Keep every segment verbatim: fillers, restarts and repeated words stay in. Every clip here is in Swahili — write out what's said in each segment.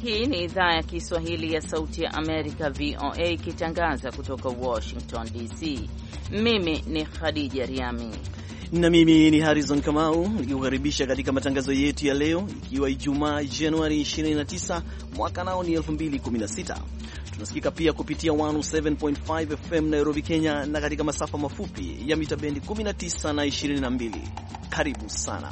Hii ni idhaa ya Kiswahili ya Sauti ya Amerika, V O A, ikitangaza kutoka Washington D C. Mimi ni Khadija Riami na mimi ni Harrison Kamau, nikikukaribisha katika matangazo yetu ya leo, ikiwa Ijumaa Januari ishirini na tisa mwaka nao ni elfu mbili kumi na sita. Tunasikika pia kupitia mia saba nukta tano F M Nairobi, Kenya, na katika masafa mafupi ya mita bendi kumi na tisa na ishirini na mbili. Karibu sana.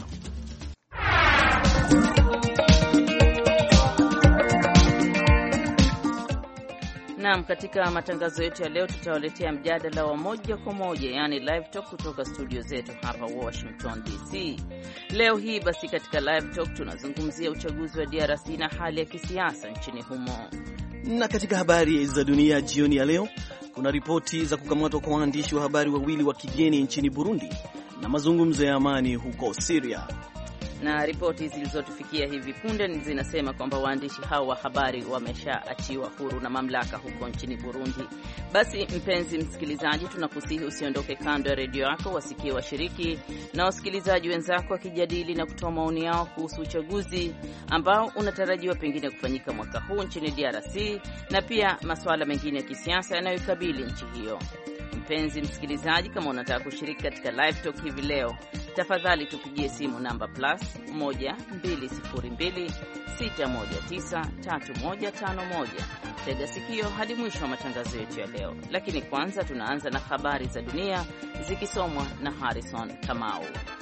Naam, katika matangazo yetu ya leo tutawaletea mjadala wa moja kwa moja, yani live talk kutoka studio zetu hapa Washington D C. Leo hii basi katika live talk tunazungumzia uchaguzi wa D R C na hali ya kisiasa nchini humo. Na katika habari za dunia jioni ya leo, kuna ripoti za kukamatwa kwa waandishi wa habari wawili wa kigeni nchini Burundi na mazungumzo ya amani huko Syria. Na ripoti zilizotufikia hivi punde zinasema kwamba waandishi hao wa habari wameshaachiwa huru na mamlaka huko nchini Burundi. Basi mpenzi msikilizaji, tunakusihi usiondoke kando ya redio yako, wasikie washiriki na wasikilizaji wenzako wakijadili na kutoa maoni yao kuhusu uchaguzi ambao unatarajiwa pengine kufanyika mwaka huu nchini D R C na pia masuala mengine ya kisiasa yanayoikabili nchi hiyo. Mpenzi msikilizaji, kama unataka kushiriki katika live talk hivi leo, tafadhali tupigie simu namba plus moja mbili sifuri mbili sita moja tisa tatu moja tano moja. Tega sikio hadi mwisho wa matangazo yetu ya leo. Lakini kwanza tunaanza na habari za dunia zikisomwa na Harrison Kamau.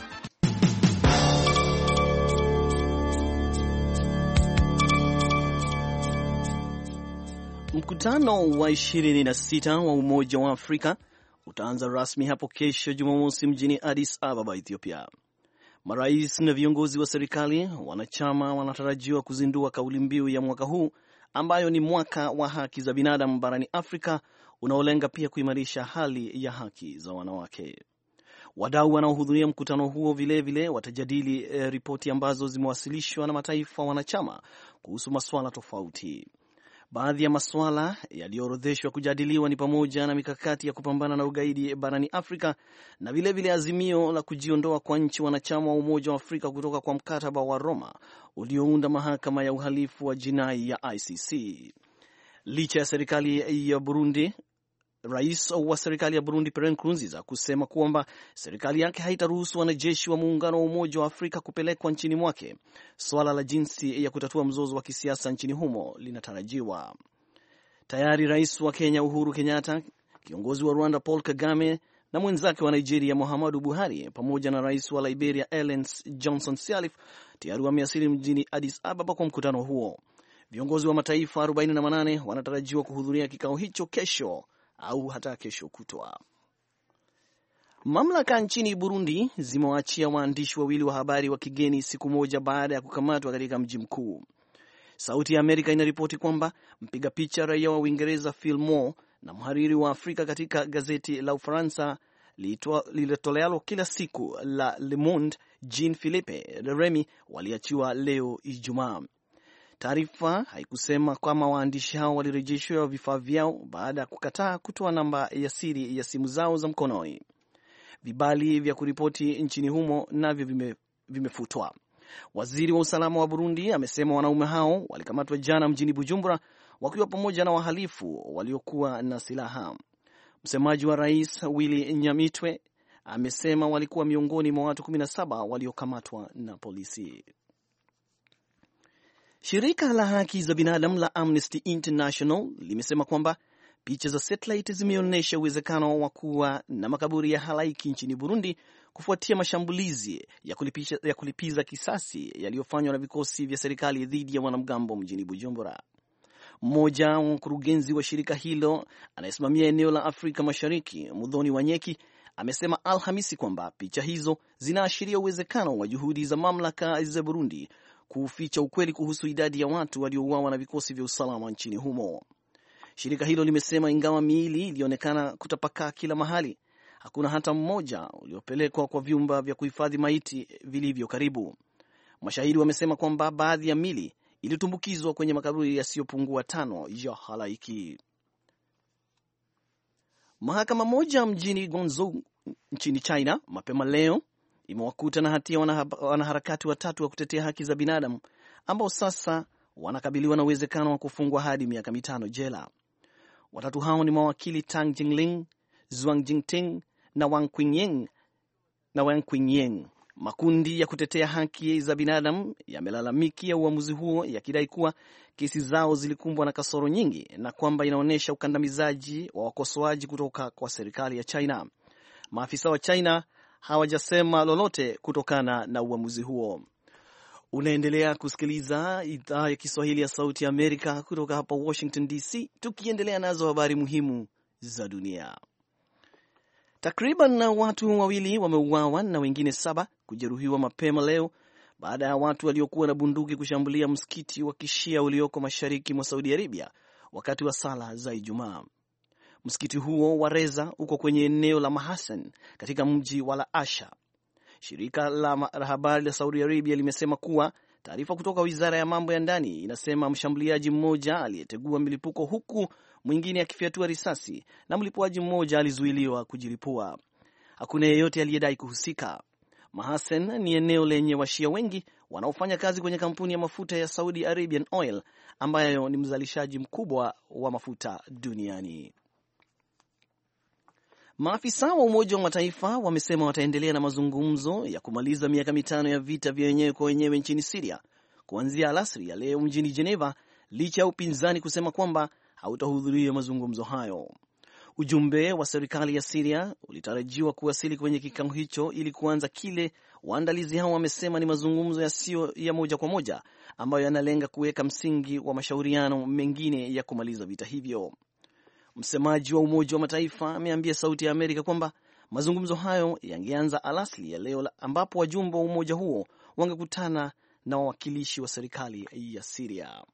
Mkutano wa ishirini na sita wa Umoja wa Afrika utaanza rasmi hapo kesho Jumamosi mjini Addis Ababa, Ethiopia. Marais na viongozi wa serikali wanachama wanatarajiwa kuzindua kauli mbiu ya mwaka huu ambayo ni mwaka wa haki za binadamu barani Afrika, unaolenga pia kuimarisha hali ya haki za wanawake. Wadau wanaohudhuria mkutano huo vilevile vile watajadili eh, ripoti ambazo zimewasilishwa na mataifa wanachama kuhusu masuala tofauti. Baadhi ya masuala yaliyoorodheshwa kujadiliwa ni pamoja na mikakati ya kupambana na ugaidi barani Afrika na vile vile azimio la kujiondoa kwa nchi wanachama wa Umoja wa Afrika kutoka kwa mkataba wa Roma uliounda mahakama ya uhalifu wa jinai ya I C C. Licha ya serikali ya Burundi, Rais wa serikali ya Burundi Pierre Nkurunziza kusema kwamba serikali yake haitaruhusu wanajeshi wa muungano wa Umoja wa Afrika kupelekwa nchini mwake, swala la jinsi ya kutatua mzozo wa kisiasa nchini humo linatarajiwa. Tayari Rais wa Kenya Uhuru Kenyatta, kiongozi wa Rwanda Paul Kagame na mwenzake wa Nigeria Muhammadu Buhari pamoja na Rais wa Liberia Ellen Johnson Sirleaf tayari wamewasili mjini Addis Ababa kwa mkutano huo. Viongozi wa mataifa arobaini na manane wanatarajiwa kuhudhuria kikao hicho kesho au hata kesho kutwa. Mamlaka nchini Burundi zimewaachia waandishi wawili wa habari wa kigeni siku moja baada ya kukamatwa katika mji mkuu. Sauti ya Amerika inaripoti kwamba mpiga picha raia wa Uingereza Phil Moore na mhariri wa Afrika katika gazeti la Ufaransa lililotolealo kila siku la Le Monde, Jean-Philippe Remy, waliachiwa leo Ijumaa. Taarifa haikusema kama waandishi hao walirejeshwa vifaa vyao baada ya kukataa kutoa namba ya siri ya simu zao za mkononi. Vibali vya kuripoti nchini humo navyo vime, vimefutwa. Waziri wa usalama wa Burundi amesema wanaume hao walikamatwa jana mjini Bujumbura wakiwa pamoja na wahalifu waliokuwa na silaha. Msemaji wa rais Willy Nyamitwe amesema walikuwa miongoni mwa watu kumi na saba waliokamatwa na polisi. Shirika la haki za binadamu la Amnesty International limesema kwamba picha za satellite zimeonyesha uwezekano wa kuwa na makaburi ya halaiki nchini Burundi kufuatia mashambulizi ya kulipiza, ya kulipiza kisasi yaliyofanywa na vikosi vya serikali dhidi ya wanamgambo mjini Bujumbura. Mmoja wa mkurugenzi wa shirika hilo anayesimamia eneo la Afrika Mashariki, Mudhoni Wanyeki, amesema Alhamisi kwamba picha hizo zinaashiria uwezekano wa juhudi za mamlaka za Burundi kuficha ukweli kuhusu idadi ya watu waliouawa na vikosi vya usalama nchini humo. Shirika hilo limesema ingawa miili ilionekana kutapakaa kila mahali, hakuna hata mmoja uliopelekwa kwa vyumba vya kuhifadhi maiti vilivyo karibu. Mashahidi wamesema kwamba baadhi ya miili ilitumbukizwa kwenye makaburi yasiyopungua tano ya halaiki. Mahakama moja mjini Guangzhou nchini China mapema leo imewakuta na hatia wanaharakati watatu wa kutetea haki za binadamu ambao sasa wanakabiliwa na uwezekano wa kufungwa hadi miaka mitano jela. Watatu hao ni mawakili Tang Jingling, Zhuang Jingting na Wang Qingying na Wang Qingying. Makundi ya kutetea haki za binadamu yamelalamikia uamuzi huo yakidai kuwa kesi zao zilikumbwa na kasoro nyingi na kwamba inaonyesha ukandamizaji wa wakosoaji kutoka kwa serikali ya China. Maafisa wa China hawajasema lolote kutokana na uamuzi huo. Unaendelea kusikiliza idhaa ya Kiswahili ya Sauti ya Amerika kutoka hapa Washington D C, tukiendelea nazo habari muhimu za dunia. Takriban watu wawili wameuawa na wengine saba kujeruhiwa mapema leo baada ya watu waliokuwa na bunduki kushambulia msikiti wa Kishia ulioko mashariki mwa Saudi Arabia wakati wa sala za Ijumaa. Msikiti huo wa Reza uko kwenye eneo la Mahasen katika mji wa La Asha. Shirika la habari la Saudi Arabia limesema kuwa taarifa kutoka Wizara ya Mambo ya Ndani inasema mshambuliaji mmoja aliyetegua milipuko huku mwingine akifyatua risasi na mlipuaji mmoja alizuiliwa kujilipua. Hakuna yeyote aliyedai kuhusika. Mahasen ni eneo lenye washia wengi wanaofanya kazi kwenye kampuni ya mafuta ya Saudi Arabian Oil ambayo ni mzalishaji mkubwa wa mafuta duniani. Maafisa wa Umoja wa Mataifa wamesema wataendelea na mazungumzo ya kumaliza miaka mitano ya vita vya wenyewe kwa wenyewe nchini Syria kuanzia alasiri ya leo mjini Geneva, licha ya upinzani kusema kwamba hautahudhuria mazungumzo hayo. Ujumbe wa serikali ya Syria ulitarajiwa kuwasili kwenye kikao hicho ili kuanza kile waandalizi hao wamesema ni mazungumzo yasiyo ya moja kwa moja ambayo yanalenga kuweka msingi wa mashauriano mengine ya kumaliza vita hivyo. Msemaji wa Umoja wa Mataifa ameambia Sauti ya Amerika kwamba mazungumzo hayo yangeanza alasiri ya leo ambapo wajumbe wa umoja huo wangekutana na wawakilishi wa serikali ya Syria.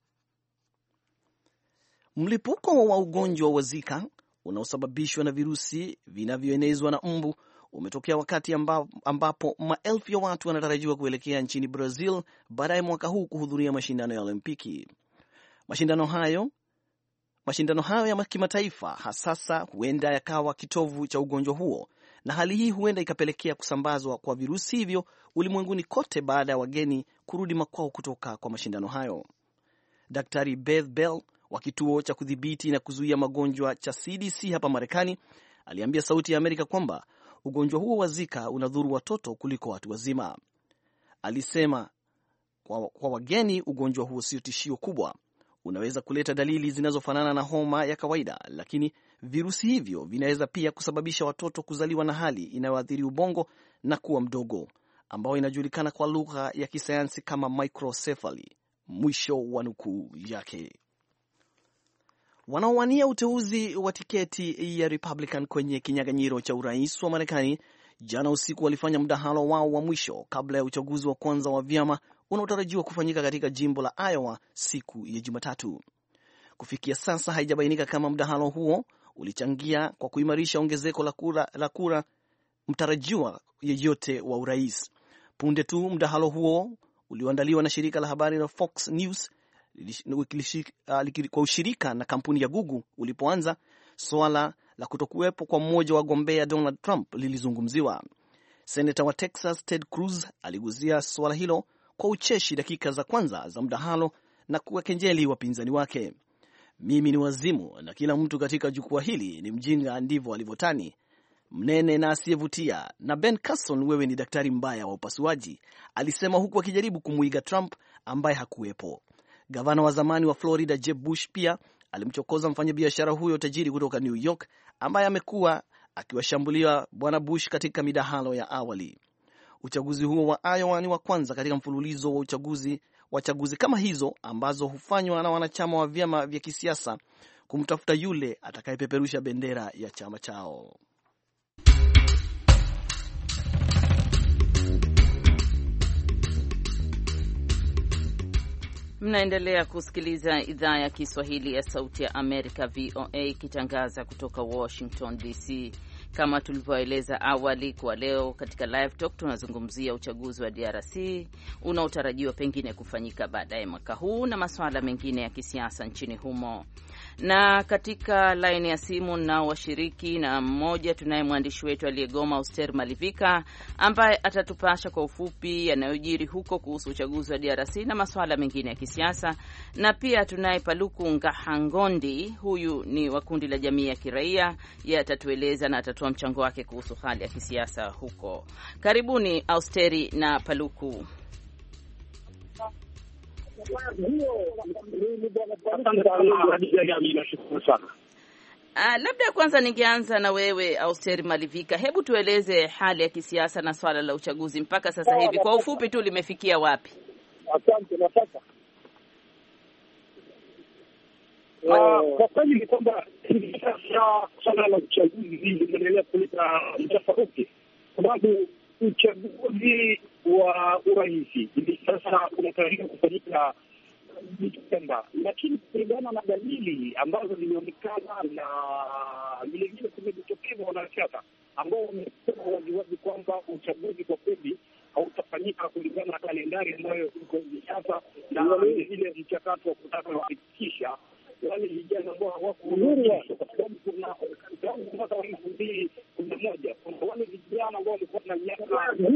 Mlipuko wa ugonjwa wa Zika unaosababishwa na virusi vinavyoenezwa na mbu umetokea wakati ambapo maelfu ya watu wanatarajiwa kuelekea nchini Brazil baadaye mwaka huu kuhudhuria mashindano ya Olimpiki. Mashindano hayo Mashindano hayo ya kimataifa hasasa huenda yakawa kitovu cha ugonjwa huo, na hali hii huenda ikapelekea kusambazwa kwa virusi hivyo ulimwenguni kote baada ya wageni kurudi makwao kutoka kwa mashindano hayo. Daktari Beth Bell wa kituo cha kudhibiti na kuzuia magonjwa cha C D C hapa Marekani aliambia Sauti ya Amerika kwamba ugonjwa huo wa Zika unadhuru watoto kuliko watu wazima. Alisema kwa, kwa wageni ugonjwa huo sio tishio kubwa. Unaweza kuleta dalili zinazofanana na homa ya kawaida, lakini virusi hivyo vinaweza pia kusababisha watoto kuzaliwa na hali inayoathiri ubongo na kuwa mdogo, ambao inajulikana kwa lugha ya kisayansi kama microcephaly. Mwisho wa nukuu yake. Wanaowania uteuzi wa tiketi ya Republican kwenye kinyang'anyiro cha urais wa Marekani jana usiku walifanya mdahalo wao wa mwisho kabla ya uchaguzi wa kwanza wa vyama unaotarajiwa kufanyika katika jimbo la Iowa siku ya Jumatatu. Kufikia sasa haijabainika kama mdahalo huo ulichangia kwa kuimarisha ongezeko la kura, la kura mtarajiwa yeyote wa urais. Punde tu mdahalo huo ulioandaliwa na shirika la habari la Fox News kwa ushirika na kampuni ya Google ulipoanza, swala la kutokuwepo kwa mmoja wa wagombea Donald Trump lilizungumziwa. Senator wa Texas Ted Cruz aliguzia swala hilo kwa ucheshi dakika za kwanza za mdahalo na kuwakenjeli wapinzani wake. Mimi ni wazimu na kila mtu katika jukwaa hili ni mjinga, ndivyo alivyotani, mnene na asiyevutia, na Ben Carson, wewe ni daktari mbaya wa upasuaji, alisema huku akijaribu kumuiga Trump ambaye hakuwepo. Gavana wa zamani wa Florida Jeb Bush pia alimchokoza mfanyabiashara huyo tajiri kutoka New York ambaye amekuwa akiwashambulia bwana Bush katika midahalo ya awali. Uchaguzi huo wa Iowa ni wa kwanza katika mfululizo wa uchaguzi wa chaguzi kama hizo ambazo hufanywa na wanachama wa vyama vya kisiasa kumtafuta yule atakayepeperusha bendera ya chama chao. Mnaendelea kusikiliza idhaa ya Kiswahili ya Sauti ya Amerika V O A ikitangaza kutoka Washington D C. Kama tulivyoeleza awali, kwa leo katika Live Talk tunazungumzia uchaguzi wa D R C unaotarajiwa pengine kufanyika baadaye mwaka huu na masuala mengine ya kisiasa nchini humo. Na katika laini ya simu nao washiriki, na mmoja tunaye mwandishi wetu aliyegoma Auster Malivika ambaye atatupasha kwa ufupi yanayojiri huko kuhusu uchaguzi wa D R C na masuala mengine ya kisiasa, na pia tunaye Paluku Ngahangondi, huyu ni wa kundi la jamii ya kiraia, yeye atatueleza na atatoa mchango wake kuhusu hali ya kisiasa huko. Karibuni Austeri na Paluku. Ah, labda kwanza ningeanza na wewe Austeri Malivika. Hebu tueleze hali ya kisiasa na swala la uchaguzi mpaka sasa hivi kwa ufupi tu limefikia wapi? Asante. Nataka kwa kweli ni kwamba swala la uchaguzi linaendelea kuleta mtafaruki, sababu uchaguzi wa urais hivi sasa unatarajiwa kufanyika Desemba, lakini kulingana na dalili ambazo zimeonekana na vilevile kumejitokeza wanasiasa ambao wamesema waziwazi kwamba uchaguzi kwa kweli hautafanyika kulingana na kalendari ambayo iko hivi sasa, na vilevile mchakato wa kutaka kuhakikisha wale vijana ambao hawakuhudhuria, kwa sababu kuna tangu mwaka wa elfu mbili kumi na moja kuna wale vijana ambao walikuwa na miaka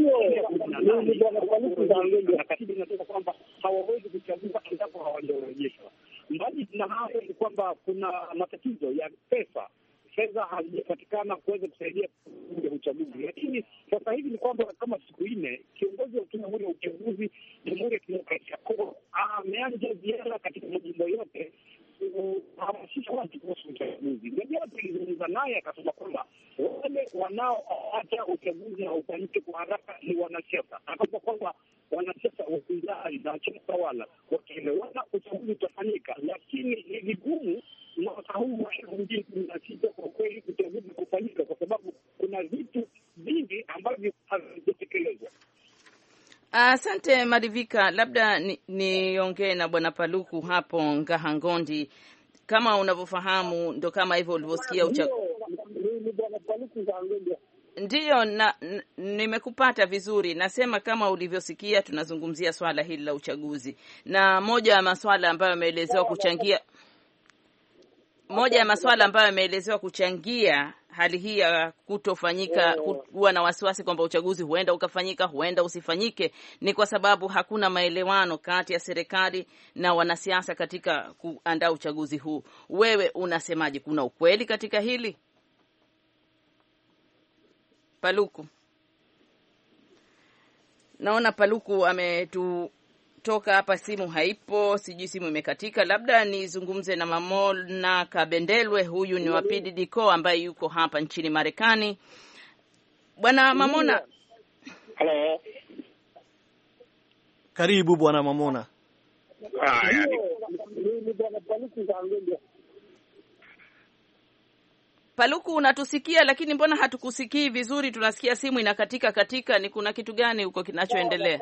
na katiba inasema kwamba hawawezi kuchagua endapo hawajarejeshwa. Mbali na hayo ni kwamba kuna matatizo ya pesa, fedha hazijapatikana kuweza kusaidia kuja uchaguzi. Lakini sasa hivi ni kwamba kama siku nne kiongozi wa tume ya uchaguzi Jamhuri ya Kidemokrasia ya Kongo ameanza ziara katika majimbo yote kuhamasisha watu kuhusu uchaguzi. Mmoja tulizungumza naye akasema kwamba wale wanaoacha uchaguzi haufanyike kwa haraka ni wanasiasa. Akasema kwamba wanasiasa wa upinzani na chama tawala wakielewana uchaguzi utafanyika, lakini ni vigumu mwaka huu wa elfu mbili kumi na sita kwa kweli uchaguzi kufanyika kwa sababu kuna vitu vingi ambavyo havijatekelezwa. Asante uh, Malivika, labda niongee ni na Bwana Paluku hapo Ngahangondi. Kama unavyofahamu ndo kama hivyo ulivyosikia ucha... Ndiyo, na nimekupata vizuri. Nasema kama ulivyosikia tunazungumzia swala hili la uchaguzi, na moja ya masuala ambayo yameelezewa kuchangia moja ya masuala ambayo yameelezewa kuchangia hali hii ya kutofanyika, kuwa na wasiwasi kwamba uchaguzi huenda ukafanyika, huenda usifanyike, ni kwa sababu hakuna maelewano kati ya serikali na wanasiasa katika kuandaa uchaguzi huu. Wewe unasemaje, kuna ukweli katika hili? Paluku. Naona Paluku ametutoka hapa, simu haipo, sijui simu imekatika. Labda nizungumze na Mamona Kabendelwe, huyu ni wa P D D C O ambaye yuko hapa nchini Marekani. Bwana Mamona. Hello. Karibu Bwana Mamona. Ah, yani. Paluku, unatusikia lakini mbona hatukusikii vizuri? Tunasikia simu inakatika katika. Ni kuna kitu gani huko kinachoendelea?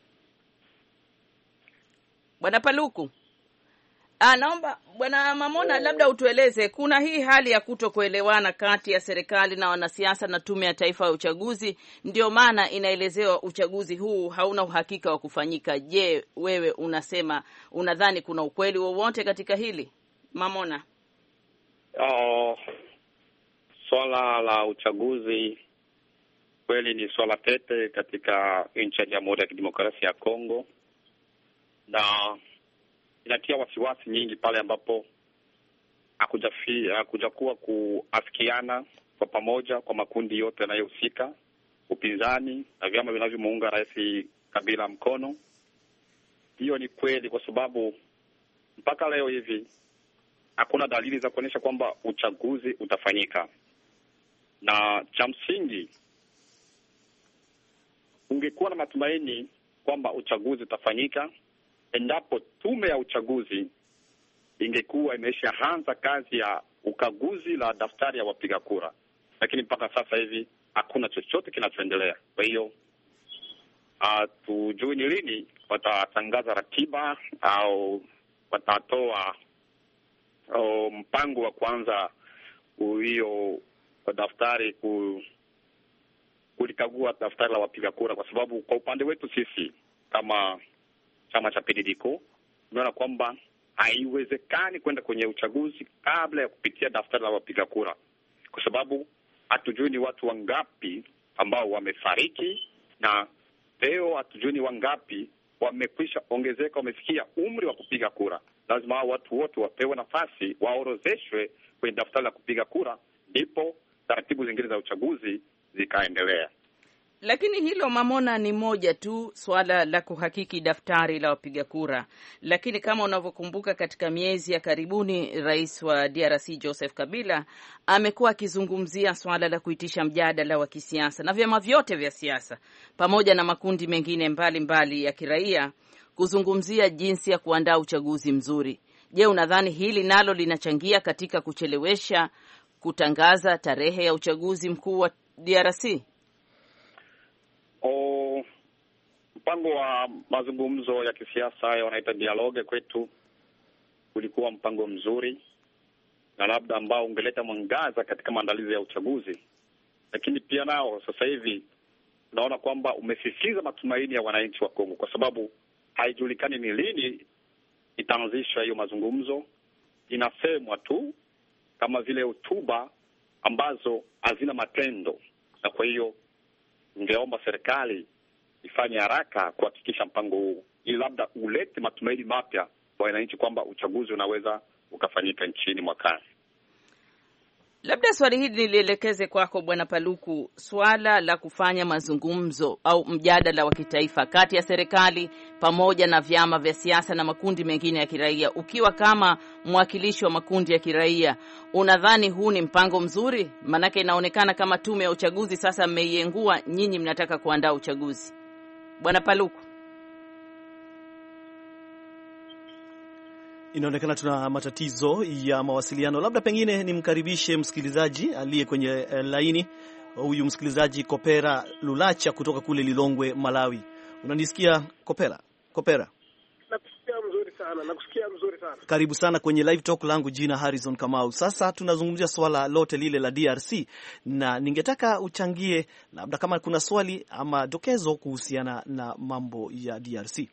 Bwana Paluku. Ah, naomba Bwana Mamona labda utueleze, kuna hii hali ya kutokuelewana kati ya serikali na wanasiasa na Tume ya Taifa ya Uchaguzi, ndio maana inaelezewa uchaguzi huu hauna uhakika wa kufanyika. Je, wewe unasema unadhani kuna ukweli wowote katika hili? Mamona. Oh, swala la uchaguzi kweli ni swala tete katika nchi ya Jamhuri ya Kidemokrasia ya Kongo, na inatia wasiwasi nyingi pale ambapo hakuja kuwa kuafikiana kwa pamoja kwa makundi yote yanayohusika, upinzani na vyama vinavyomuunga Rais Kabila mkono. Hiyo ni kweli kwa sababu mpaka leo hivi hakuna dalili za kuonyesha kwamba uchaguzi utafanyika. Na cha msingi, ungekuwa na matumaini kwamba uchaguzi utafanyika endapo tume ya uchaguzi ingekuwa imeshaanza kazi ya ukaguzi la daftari ya wapiga kura, lakini mpaka sasa hivi hakuna chochote kinachoendelea. Kwa hiyo hatujui ni lini watatangaza ratiba au watatoa o, mpango wa kwanza hiyo daftari ku, kulikagua daftari la wapiga kura, kwa sababu kwa upande wetu sisi kama chama cha P D D C O tunaona kwamba haiwezekani kwenda kwenye uchaguzi kabla ya kupitia daftari la wapiga kura, kwa sababu hatujui ni watu wangapi ambao wamefariki, na leo hatujui ni wangapi wamekwisha ongezeka, wamefikia umri wa kupiga kura. Lazima hao watu wote wapewe nafasi, waorozeshwe kwenye daftari la kupiga kura, ndipo taratibu zingine za uchaguzi zikaendelea. Lakini hilo Mamona ni moja tu, swala la kuhakiki daftari la wapiga kura. Lakini kama unavyokumbuka, katika miezi ya karibuni rais wa D R C Joseph Kabila amekuwa akizungumzia swala la kuitisha mjadala wa kisiasa na vyama vyote vya siasa pamoja na makundi mengine mbalimbali mbali ya kiraia kuzungumzia jinsi ya kuandaa uchaguzi mzuri. Je, unadhani hili nalo linachangia katika kuchelewesha kutangaza tarehe ya uchaguzi mkuu wa D R C? O, mpango wa mazungumzo ya kisiasa hayo wanaita dialogue kwetu ulikuwa mpango mzuri na labda ambao ungeleta mwangaza katika maandalizi ya uchaguzi, lakini pia nao sasa hivi naona kwamba umesisitiza matumaini ya wananchi wa Kongo, kwa sababu haijulikani ni lini itaanzishwa hiyo mazungumzo. Inasemwa tu kama vile hotuba ambazo hazina matendo, na kwa hiyo ningeomba serikali ifanye haraka kuhakikisha mpango huu, ili labda ulete matumaini mapya kwa wananchi kwamba uchaguzi unaweza ukafanyika nchini mwakani. Labda swali hili nilielekeze kwako Bwana Paluku, swala la kufanya mazungumzo au mjadala wa kitaifa kati ya serikali pamoja na vyama vya siasa na makundi mengine ya kiraia. Ukiwa kama mwakilishi wa makundi ya kiraia, unadhani huu ni mpango mzuri? Maanake inaonekana kama tume ya uchaguzi sasa mmeiengua, nyinyi mnataka kuandaa uchaguzi. Bwana Paluku. Inaonekana tuna matatizo ya mawasiliano. Labda pengine nimkaribishe msikilizaji aliye kwenye eh, laini. Huyu msikilizaji Kopera Lulacha kutoka kule Lilongwe, Malawi. Unanisikia Kopera? Kopera. Nakusikia mzuri sana, nakusikia mzuri sana. Karibu sana kwenye live talk langu, jina Harrison Kamau. Sasa tunazungumzia swala lote lile la D R C na ningetaka uchangie labda kama kuna swali ama dokezo kuhusiana na mambo ya D R C.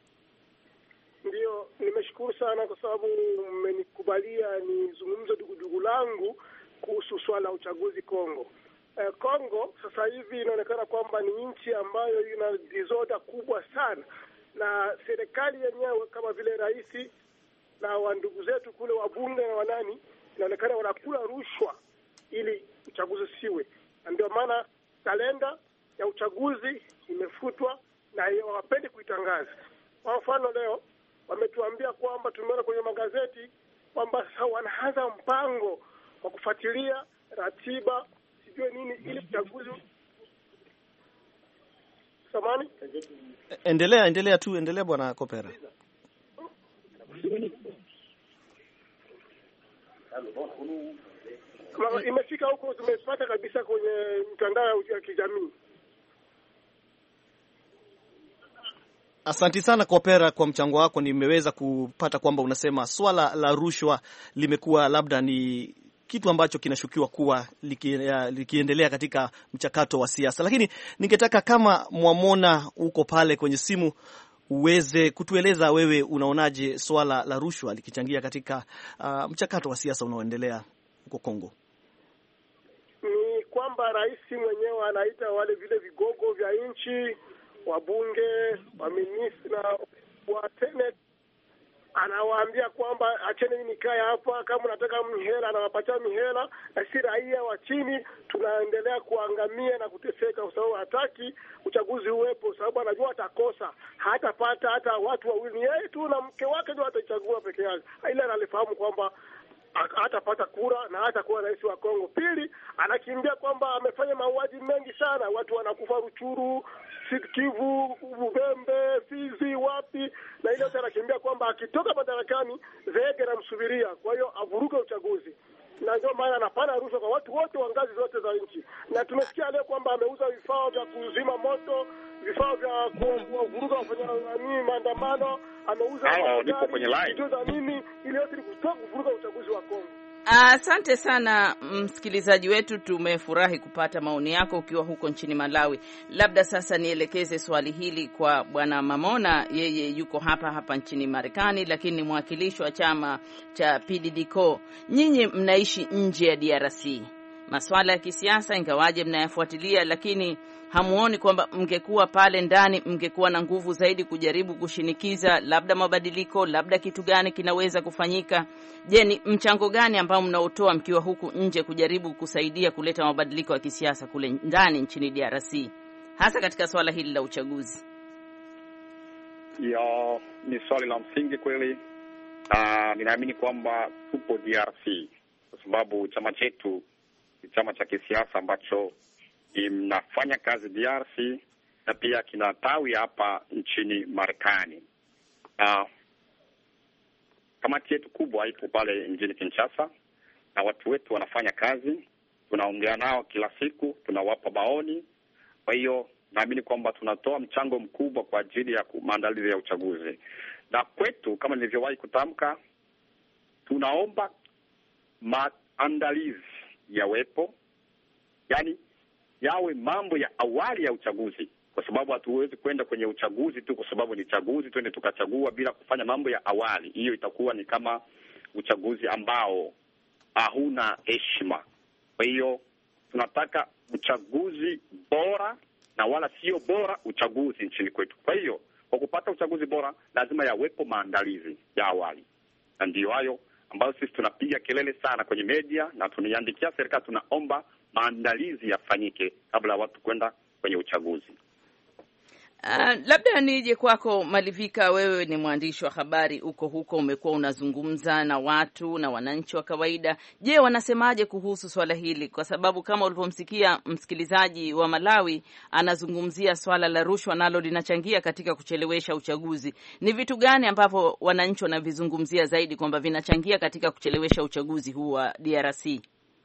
Ndio, nimeshukuru sana kwa sababu mmenikubalia nizungumze dugudugu langu kuhusu swala la uchaguzi Kongo. Eh, Kongo sasa hivi inaonekana kwamba ni nchi ambayo ina disorder kubwa sana, na serikali yenyewe kama vile rais na wandugu zetu kule wabunge na wanani inaonekana wanakula rushwa ili uchaguzi siwe. Ndio maana kalenda ya uchaguzi imefutwa na hawapendi kuitangaza. Kwa mfano leo wametuambia kwamba tumeona kwenye magazeti kwamba sasa wanaanza mpango wa kufuatilia ratiba sijue nini ili uchaguzi. Samani? Endelea, endelea tu, endelea Bwana Kopera. Imefika huko, tumepata kabisa kwenye mtandao ya kijamii. Asanti sana Kopera kwa mchango wako. Nimeweza kupata kwamba unasema swala la rushwa limekuwa labda ni kitu ambacho kinashukiwa kuwa liki, uh, likiendelea katika mchakato wa siasa. Lakini ningetaka kama Mwamona uko pale kwenye simu uweze kutueleza wewe unaonaje swala la rushwa likichangia katika uh, mchakato wa siasa unaoendelea huko Kongo. Ni kwamba rais mwenyewe anaita wale vile vigogo vya nchi, wabunge, waministri na wa Senate, anawaambia kwamba acheni nikae hapa, kama unataka mihela anawapatia mihela, na si raia wa chini tunaendelea kuangamia na kuteseka kwa sababu hataki uchaguzi uwepo, sababu anajua atakosa, hatapata hata watu wawili, yeye tu na mke wake ndio atachagua peke yake. Ile analifahamu kwamba hatapata kura na hatakuwa rais wa Kongo. Pili, anakimbia kwamba amefanya mauaji mengi sana, watu wanakufa Ruchuru, Kivu, Ubembe, Fizi, wapi, na ile yote anakimbia kwamba akitoka madarakani zege na msubiria, kwa hiyo avuruke uchaguzi. Na ndio maana anapana rushwa kwa watu wote wa ngazi zote za nchi. Na tumesikia leo kwamba ameuza vifaa vya kuzima moto, vifaa vya kuvuruga wafanya maandamano, ameuza hao nipo kwenye live ndio nini, ile yote ni kutoka kuvuruga uchaguzi wa Kongo. Asante uh, sana msikilizaji wetu, tumefurahi kupata maoni yako ukiwa huko nchini Malawi. Labda sasa nielekeze swali hili kwa Bwana Mamona, yeye yuko hapa hapa nchini Marekani lakini ni mwakilishi wa chama cha P D D C O. Nyinyi mnaishi nje ya D R C. Masuala ya kisiasa ingawaje mnayafuatilia, lakini hamuoni kwamba mngekuwa pale ndani mngekuwa na nguvu zaidi kujaribu kushinikiza labda mabadiliko, labda kitu gani kinaweza kufanyika? Je, ni mchango gani ambao mnaotoa mkiwa huku nje kujaribu kusaidia kuleta mabadiliko ya kisiasa kule ndani nchini D R C, hasa katika swala hili la uchaguzi? Ya, ni swali la msingi kweli. Uh, ninaamini kwamba tupo D R C kwa sababu chama chetu ni chama cha kisiasa ambacho inafanya kazi D R C na pia kina tawi hapa nchini Marekani. Uh, kamati yetu kubwa ipo pale mjini Kinshasa na watu wetu wanafanya kazi, tunaongea nao kila siku, tunawapa maoni. Kwa hiyo naamini kwamba tunatoa mchango mkubwa kwa ajili ya maandalizi ya uchaguzi. Na kwetu, kama nilivyowahi kutamka, tunaomba maandalizi yawepo, yani yawe mambo ya awali ya uchaguzi, kwa sababu hatuwezi kwenda kwenye uchaguzi tu kwa sababu ni chaguzi twende tukachagua bila kufanya mambo ya awali. Hiyo itakuwa ni kama uchaguzi ambao hauna heshima. Kwa hiyo tunataka uchaguzi bora na wala sio bora uchaguzi nchini kwetu. Kwa hiyo kwa kupata uchaguzi bora lazima yawepo maandalizi ya awali, na ndio hayo ambayo sisi tunapiga kelele sana kwenye media na tunaiandikia serikali, tunaomba maandalizi yafanyike kabla ya watu kwenda kwenye uchaguzi. Uh, labda nije kwako Malivika, wewe ni mwandishi wa habari uko huko, umekuwa unazungumza na watu na wananchi wa kawaida. Je, wanasemaje kuhusu swala hili? Kwa sababu kama ulivyomsikia msikilizaji wa Malawi anazungumzia swala la rushwa nalo linachangia katika kuchelewesha uchaguzi. Ni vitu gani ambavyo wananchi wanavizungumzia zaidi kwamba vinachangia katika kuchelewesha uchaguzi huu wa D R C?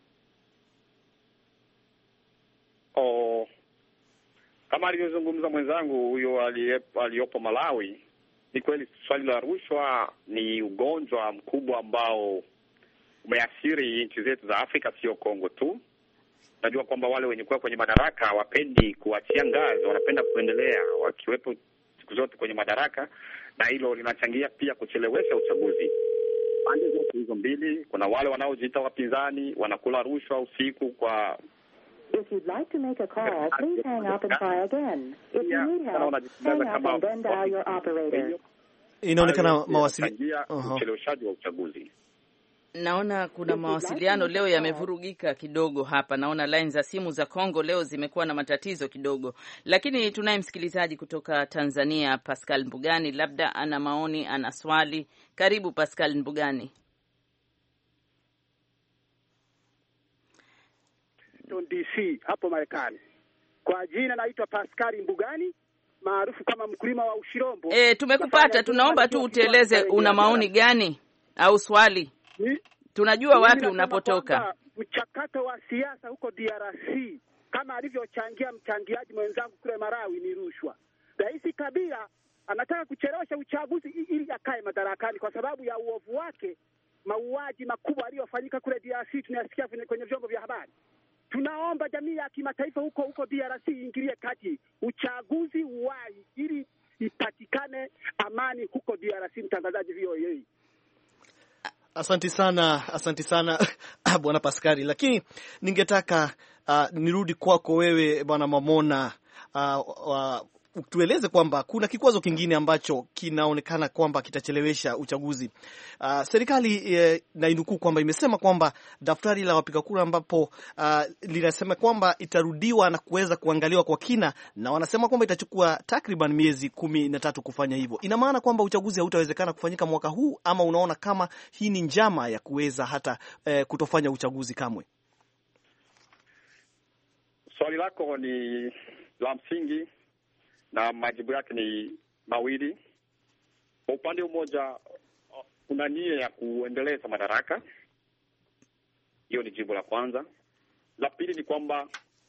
Oh, kama alivyozungumza mwenzangu huyo aliyopo Malawi, ni kweli swali la rushwa ni ugonjwa mkubwa ambao umeathiri nchi zetu za Afrika, sio Kongo tu. Najua kwamba wale wenye kuwa kwenye madaraka hawapendi kuachia ngazi, wanapenda kuendelea wakiwepo siku zote kwenye madaraka, na hilo linachangia pia kuchelewesha uchaguzi. Pande zote hizo mbili, kuna wale wanaojiita wapinzani wanakula rushwa usiku kwa If you'd like to make a call, please hang up and try again. If you need help, hang up and then dial your operator. Inaonekana mawasiliano ucheleweshaji wa uchaguzi. Naona kuna mawasiliano leo yamevurugika kidogo hapa. Naona line za simu za Kongo leo zimekuwa na matatizo kidogo. Lakini tunaye msikilizaji kutoka Tanzania, Pascal Mbugani, labda ana maoni, ana swali. Karibu Pascal Mbugani. D C hapo Marekani. Kwa jina naitwa Pascal Mbugani, maarufu kama mkulima wa Ushirombo. Eh, tumekupata, tunaomba tu utueleze una maoni gani au swali. Ni, tunajua wapi unapotoka. Mchakato wa siasa huko D R C kama alivyochangia mchangiaji mwenzangu kule Malawi ni rushwa. Rais Kabila anataka kuchelewesha uchaguzi ili akae madarakani kwa sababu ya uovu wake, mauaji makubwa aliyofanyika kule D R C tunasikia kwenye vyombo vya habari. Tunaomba jamii ya kimataifa huko huko D R C ingilie kati, uchaguzi uwai ili ipatikane amani huko D R C. Mtangazaji V O A. Asante sana, asante sana Bwana Pascal, lakini ningetaka uh, nirudi kwako wewe Bwana Mamona, uh, uh, tueleze kwamba kuna kikwazo kingine ambacho kinaonekana kwamba kitachelewesha uchaguzi. Uh, serikali eh, na inukuu kwamba imesema kwamba daftari la wapiga kura ambapo uh, linasema kwamba itarudiwa na kuweza kuangaliwa kwa kina, na wanasema kwamba itachukua takriban miezi kumi na tatu kufanya hivyo. Ina maana kwamba uchaguzi hautawezekana kufanyika mwaka huu, ama unaona kama hii ni njama ya kuweza hata eh, kutofanya uchaguzi kamwe? Swali lako ni la msingi na majibu yake ni mawili. Kwa upande mmoja kuna nia ya kuendeleza madaraka, hiyo ni jibu la kwanza. La pili ni kwamba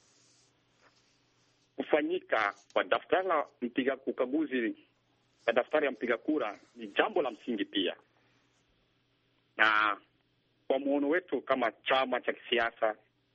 kufanyika kwa daftari la mpiga ukaguzi kwa daftari ya mpiga kura ni jambo la msingi pia. Na kwa muono wetu kama chama cha kisiasa,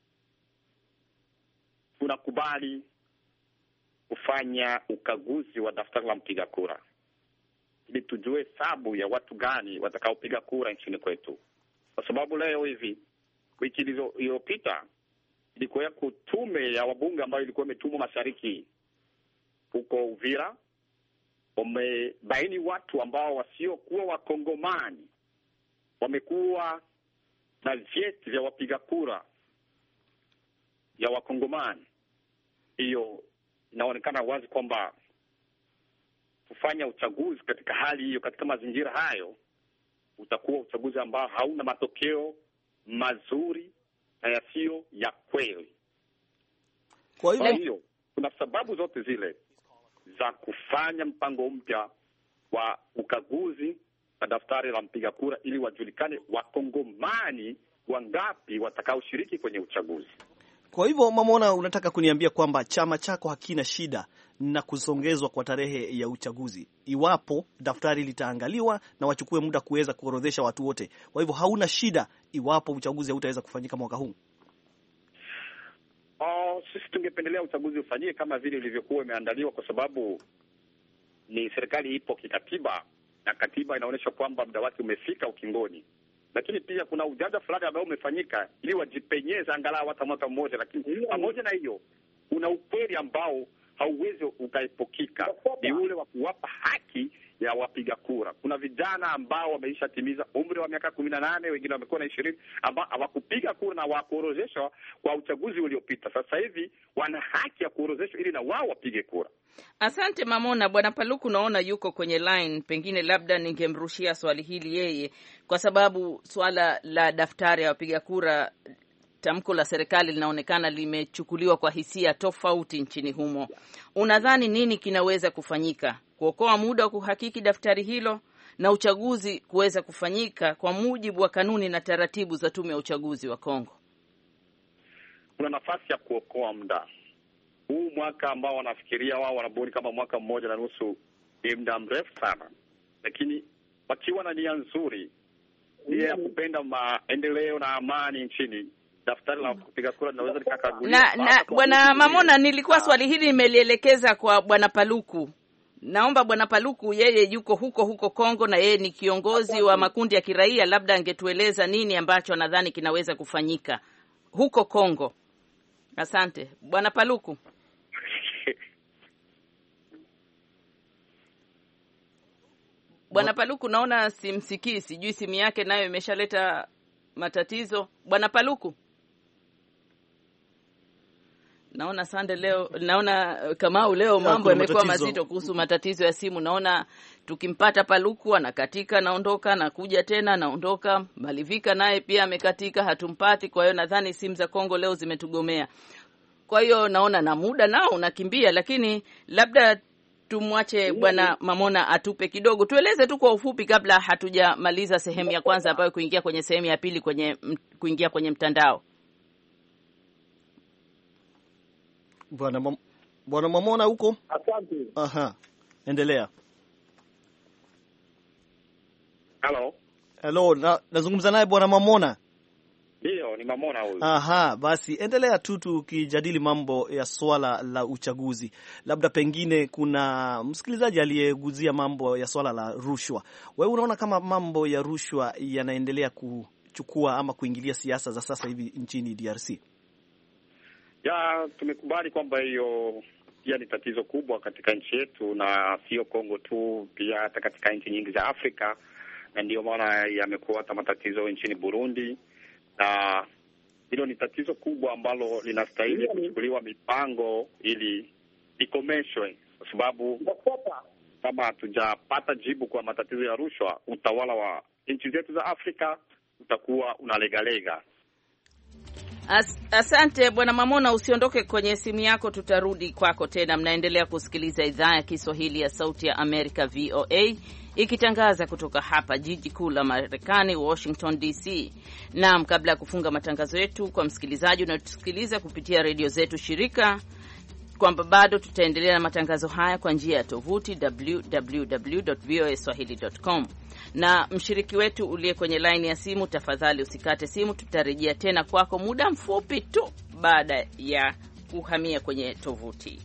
tunakubali kufanya ukaguzi wa daftari la mpiga kura ili tujue hesabu ya watu gani watakaopiga kura nchini kwetu. Kwa sababu leo hivi, wiki iliyopita ilikuwa tume ya wabunge ambayo ilikuwa imetumwa mashariki huko Uvira, wamebaini watu ambao wasiokuwa wakongomani wamekuwa na vyeti vya wapiga kura ya wakongomani. Hiyo inaonekana wazi kwamba kufanya uchaguzi katika hali hiyo, katika mazingira hayo, utakuwa uchaguzi ambao hauna matokeo mazuri na yasiyo ya kweli. Kwa hiyo kuna sababu zote zile za kufanya mpango mpya wa ukaguzi na daftari la mpiga kura ili wajulikane wakongomani wangapi watakaoshiriki kwenye uchaguzi. Kwa hivyo Mamona, unataka kuniambia kwamba chama chako hakina shida na kusongezwa kwa tarehe ya uchaguzi iwapo daftari litaangaliwa na wachukue muda kuweza kuorodhesha watu wote. Kwa hivyo hauna shida iwapo uchaguzi hautaweza kufanyika mwaka huu? Oh, sisi tungependelea uchaguzi ufanyike kama vile ilivyokuwa imeandaliwa, kwa sababu ni serikali ipo kikatiba na katiba inaonyesha kwamba muda wake umefika ukingoni. Lakini pia kuna ujanja fulani ambao umefanyika ili wajipenyeza angalau hata mwaka mmoja, lakini pamoja na hiyo kuna ukweli ambao hauwezi ukaepukika, ni ule wa kuwapa haki ya wapiga kura. Kuna vijana ambao wameisha timiza umri wa miaka kumi na nane, wengine wamekuwa na ishirini, ambao hawakupiga kura na hawakuorozeshwa kwa uchaguzi uliopita. Sasa hivi wana haki ya kuorozeshwa ili na wao wapige kura. Asante Mamona. Bwana Paluku naona yuko kwenye line, pengine labda ningemrushia swali hili yeye, kwa sababu swala la daftari ya wapiga kura, tamko la serikali linaonekana limechukuliwa kwa hisia tofauti nchini humo. Unadhani nini kinaweza kufanyika kuokoa muda wa kuhakiki daftari hilo na uchaguzi kuweza kufanyika kwa mujibu wa kanuni na taratibu za tume ya uchaguzi wa Kongo? Kuna nafasi ya kuokoa muda. Huu mwaka ambao wanafikiria wao wanabuni kama mwaka mmoja na nusu ni muda mrefu sana, lakini wakiwa na nia nzuri, nia ya kupenda maendeleo na amani nchini, daftari la kupiga kura linaweza likakaguliwa. Na, na Bwana Mamona, nilikuwa swali hili nimelielekeza kwa Bwana Paluku. Naomba Bwana Paluku, yeye yuko huko huko Kongo na yeye ni kiongozi wa makundi ya kiraia, labda angetueleza nini ambacho anadhani kinaweza kufanyika huko Kongo. Asante Bwana Paluku. Bwana Paluku naona simsikii, sijui simu yake nayo imeshaleta matatizo. Bwana Paluku, naona Sande leo, naona Kamau leo mambo yamekuwa mazito kuhusu matatizo ya simu. Naona tukimpata Paluku anakatika, naondoka, na kuja tena naondoka. Malivika naye pia amekatika, hatumpati. Kwa hiyo nadhani simu za Kongo leo zimetugomea. Kwa hiyo naona na muda nao unakimbia, lakini labda tumwache Bwana Mamona atupe kidogo. Tueleze tu kwa ufupi kabla hatujamaliza sehemu ya kwanza ambayo kuingia kwenye sehemu ya pili kwenye kuingia kwenye mtandao. Bwana Mam- Bwana Mamona huko? Asante. Aha. Endelea. Hello. Hello, na, nazungumza naye Bwana Mamona. Ndio, ni Mamona huyu. Aha, basi endelea tu tukijadili mambo ya swala la uchaguzi. Labda pengine kuna msikilizaji aliyeguzia mambo ya swala la rushwa. Wewe unaona kama mambo ya rushwa yanaendelea kuchukua ama kuingilia siasa za sasa hivi nchini D R C? Ya, tumekubali kwamba hiyo pia ni tatizo kubwa katika nchi yetu, na sio Kongo tu, pia hata katika nchi nyingi za Afrika, na ndio maana yamekuwa hata matatizo nchini Burundi. Na hilo ni tatizo kubwa ambalo linastahili kuchukuliwa mipango ili ikomeshwe, kwa sababu kama hatujapata jibu kwa matatizo ya rushwa, utawala wa nchi zetu za Afrika utakuwa unalegalega. As, asante Bwana Mamona, usiondoke kwenye simu yako, tutarudi kwako tena. Mnaendelea kusikiliza idhaa ya Kiswahili ya Sauti ya Amerika V O A ikitangaza kutoka hapa jiji kuu la Marekani, Washington D C. Naam, kabla ya kufunga matangazo yetu, kwa msikilizaji unayotusikiliza kupitia redio zetu shirika, kwamba bado tutaendelea na matangazo haya kwa njia ya tovuti double-u double-u double-u dot v o a swahili dot com. Na mshiriki wetu uliye kwenye line ya simu, tafadhali usikate simu, tutarejea tena kwako muda mfupi tu baada ya kuhamia kwenye tovuti.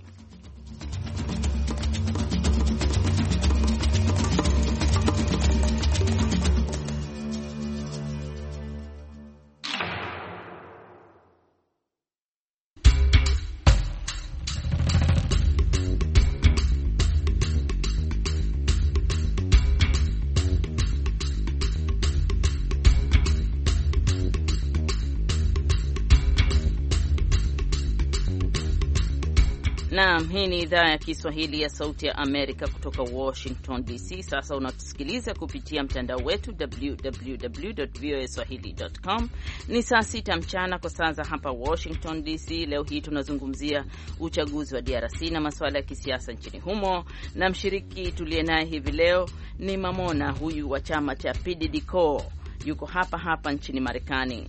Naam, hii ni idhaa ya Kiswahili ya Sauti ya Amerika kutoka Washington D C. Sasa unatusikiliza kupitia mtandao wetu double-u double-u double-u dot v o a swahili dot com. Ni saa sita mchana kwa saa za hapa Washington D C. Leo hii tunazungumzia uchaguzi wa D R C na masuala ya kisiasa nchini humo, na mshiriki tuliye naye hivi leo ni Mamona, huyu wa chama cha P D D C O R, yuko hapa hapa nchini Marekani.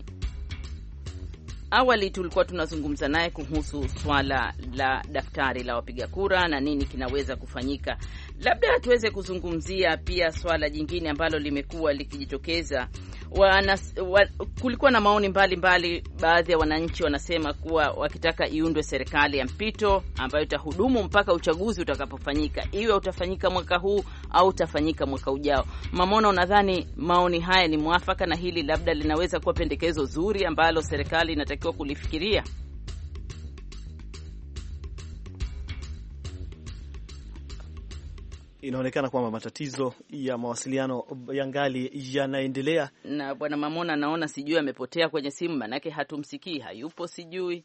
Awali tulikuwa tunazungumza naye kuhusu swala la daftari la wapiga kura na nini kinaweza kufanyika. Labda tuweze kuzungumzia pia swala jingine ambalo limekuwa likijitokeza. Wana, wa, kulikuwa na maoni mbalimbali. Baadhi ya wananchi wanasema kuwa wakitaka iundwe serikali ya mpito ambayo itahudumu mpaka uchaguzi utakapofanyika, iwe utafanyika mwaka huu au utafanyika mwaka ujao. Mamona, unadhani maoni haya ni mwafaka na hili labda linaweza kuwa pendekezo zuri ambalo serikali inatakiwa kulifikiria? Inaonekana kwamba matatizo ya mawasiliano yangali yanaendelea. Na bwana Mamona naona sijui amepotea kwenye simu, manake hatumsikii, hayupo sijui.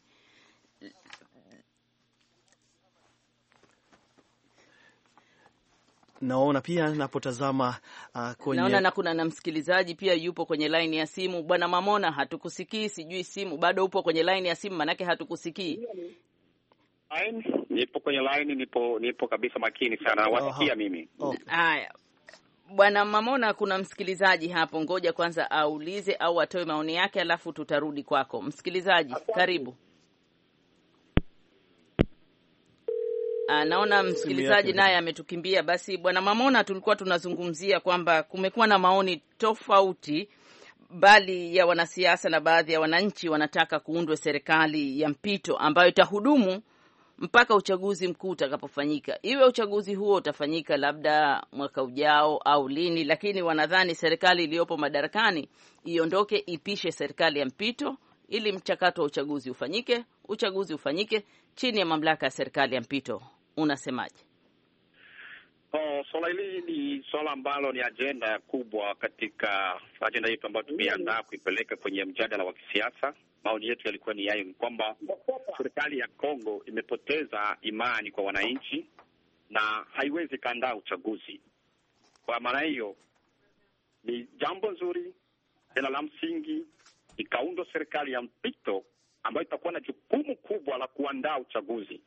Naona pia napotazama uh, kwenye naona na kuna na msikilizaji pia yupo kwenye line ya simu. Bwana Mamona, hatukusikii, sijui simu bado upo kwenye line ya simu, manake hatukusikii. Nipo kwenye line, nipo nipo kabisa makini sana. Wasikia mimi. Haya. Bwana Mamona, kuna msikilizaji hapo, ngoja kwanza aulize au atoe maoni yake alafu tutarudi kwako. Msikilizaji, karibu. Ah, naona msikilizaji naye ametukimbia. Basi Bwana Mamona, tulikuwa tunazungumzia kwamba kumekuwa na maoni tofauti, bali ya wanasiasa na baadhi ya wananchi wanataka kuundwe serikali ya mpito ambayo itahudumu mpaka uchaguzi mkuu utakapofanyika. Iwe uchaguzi huo utafanyika labda mwaka ujao au lini, lakini wanadhani serikali iliyopo madarakani iondoke, ipishe serikali ya mpito ili mchakato wa uchaguzi ufanyike, uchaguzi ufanyike chini ya mamlaka ya serikali ya mpito. Unasemaje? Oh, swala hili ni swala ambalo ni ajenda kubwa katika ajenda yetu ambayo tumeandaa kuipeleka kwenye mjadala wa kisiasa. Maoni yetu yalikuwa ni hayo, kwamba serikali ya Kongo imepoteza imani kwa wananchi na haiwezi kaandaa uchaguzi. Kwa maana hiyo ni jambo nzuri tena la msingi ikaundwa serikali ya mpito ambayo itakuwa na jukumu kubwa la kuandaa uchaguzi.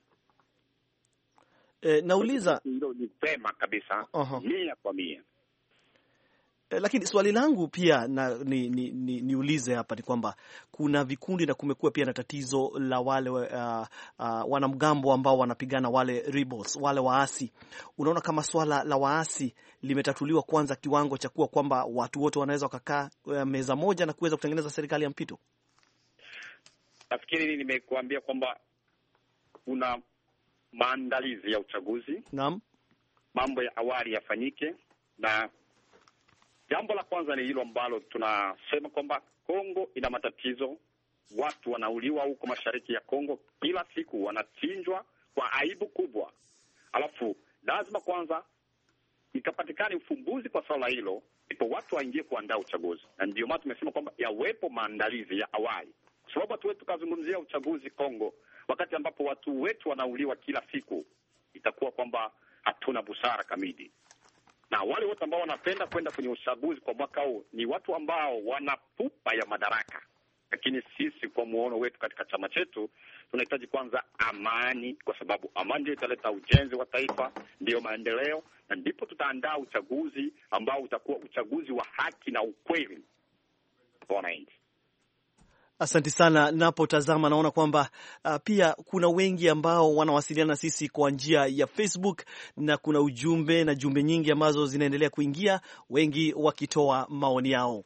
E, nauliza hilo ni sema kabisa uh-huh. mia kwa mia. E, lakini swali langu pia na ni, ni, ni, niulize hapa ni kwamba kuna vikundi na kumekuwa pia na tatizo la wale uh, uh, wanamgambo ambao wanapigana, wale rebels, wale waasi. Unaona kama swala la waasi limetatuliwa kwanza kiwango cha kuwa kwamba watu wote wanaweza wakakaa uh, meza moja na kuweza kutengeneza serikali ya mpito? Nafikiri nimekuambia kwamba kuna maandalizi ya uchaguzi. Naam. Mambo ya awali yafanyike, na jambo la kwanza ni hilo ambalo tunasema kwamba Kongo ina matatizo. Watu wanauliwa huko mashariki ya Kongo kila siku, wanachinjwa kwa aibu kubwa. Alafu lazima kwanza ikapatikane ufumbuzi kwa swala hilo, ipo watu waingie kuandaa uchaguzi. Na ndio maana tumesema kwamba yawepo maandalizi ya awali. Kwa sababu watu wetu kazungumzia uchaguzi Kongo wakati ambapo watu wetu wanauliwa kila siku, itakuwa kwamba hatuna busara kamili. Na wale wote ambao wanapenda kwenda kwenye uchaguzi kwa mwaka huu ni watu ambao wana pupa ya madaraka. Lakini sisi kwa muono wetu katika chama chetu tunahitaji kwanza amani, kwa sababu amani ndio italeta ujenzi wa taifa, ndio maendeleo, na ndipo tutaandaa uchaguzi ambao utakuwa uchaguzi wa haki na ukweli kwa wananchi. Asante sana. Napotazama naona kwamba uh, pia kuna wengi ambao wanawasiliana na sisi kwa njia ya Facebook, na kuna ujumbe na jumbe nyingi ambazo zinaendelea kuingia, wengi wakitoa maoni yao.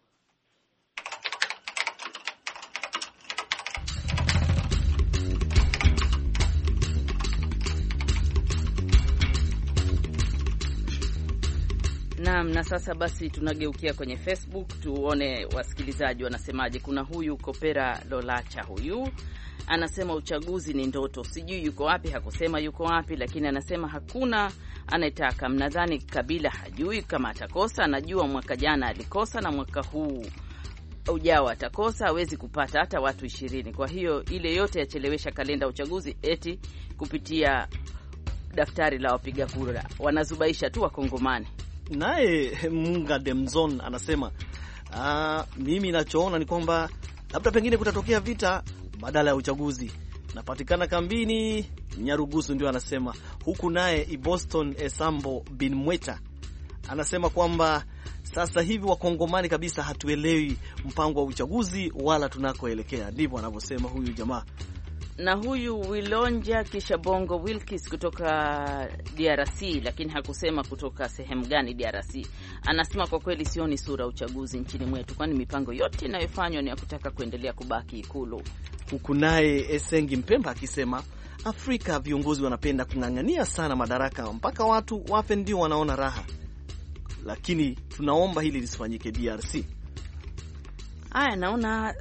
Naam, na sasa basi tunageukia kwenye Facebook tuone wasikilizaji wanasemaje. Kuna huyu Kopera Lolacha, huyu anasema uchaguzi ni ndoto, sijui yuko wapi, hakusema yuko wapi, lakini anasema hakuna anayetaka. Mnadhani Kabila hajui kama atakosa? Anajua mwaka jana alikosa na mwaka huu ujao atakosa, hawezi kupata hata watu ishirini. Kwa hiyo ile yote yachelewesha kalenda uchaguzi eti kupitia daftari la wapiga kura, wanazubaisha tu Wakongomani. Naye Munga Demzon anasema aa, mimi nachoona ni kwamba labda pengine kutatokea vita badala ya uchaguzi. Napatikana kambini Nyarugusu, ndio anasema. Huku naye Iboston Esambo bin Mweta anasema kwamba sasa hivi Wakongomani kabisa hatuelewi mpango wa uchaguzi wala tunakoelekea. Ndivyo anavyosema huyu jamaa. Na huyu Wilonja Kishabongo Wilkis kutoka D R C, lakini hakusema kutoka sehemu gani D R C. Anasema kwa kweli sioni sura uchaguzi nchini mwetu, kwani mipango yote inayofanywa ni ya kutaka kuendelea kubaki Ikulu. Huku naye Esengi Mpemba akisema Afrika viongozi wanapenda kung'ang'ania sana madaraka mpaka watu wafe ndio wanaona raha, lakini tunaomba hili lisifanyike D R C. Aya, naona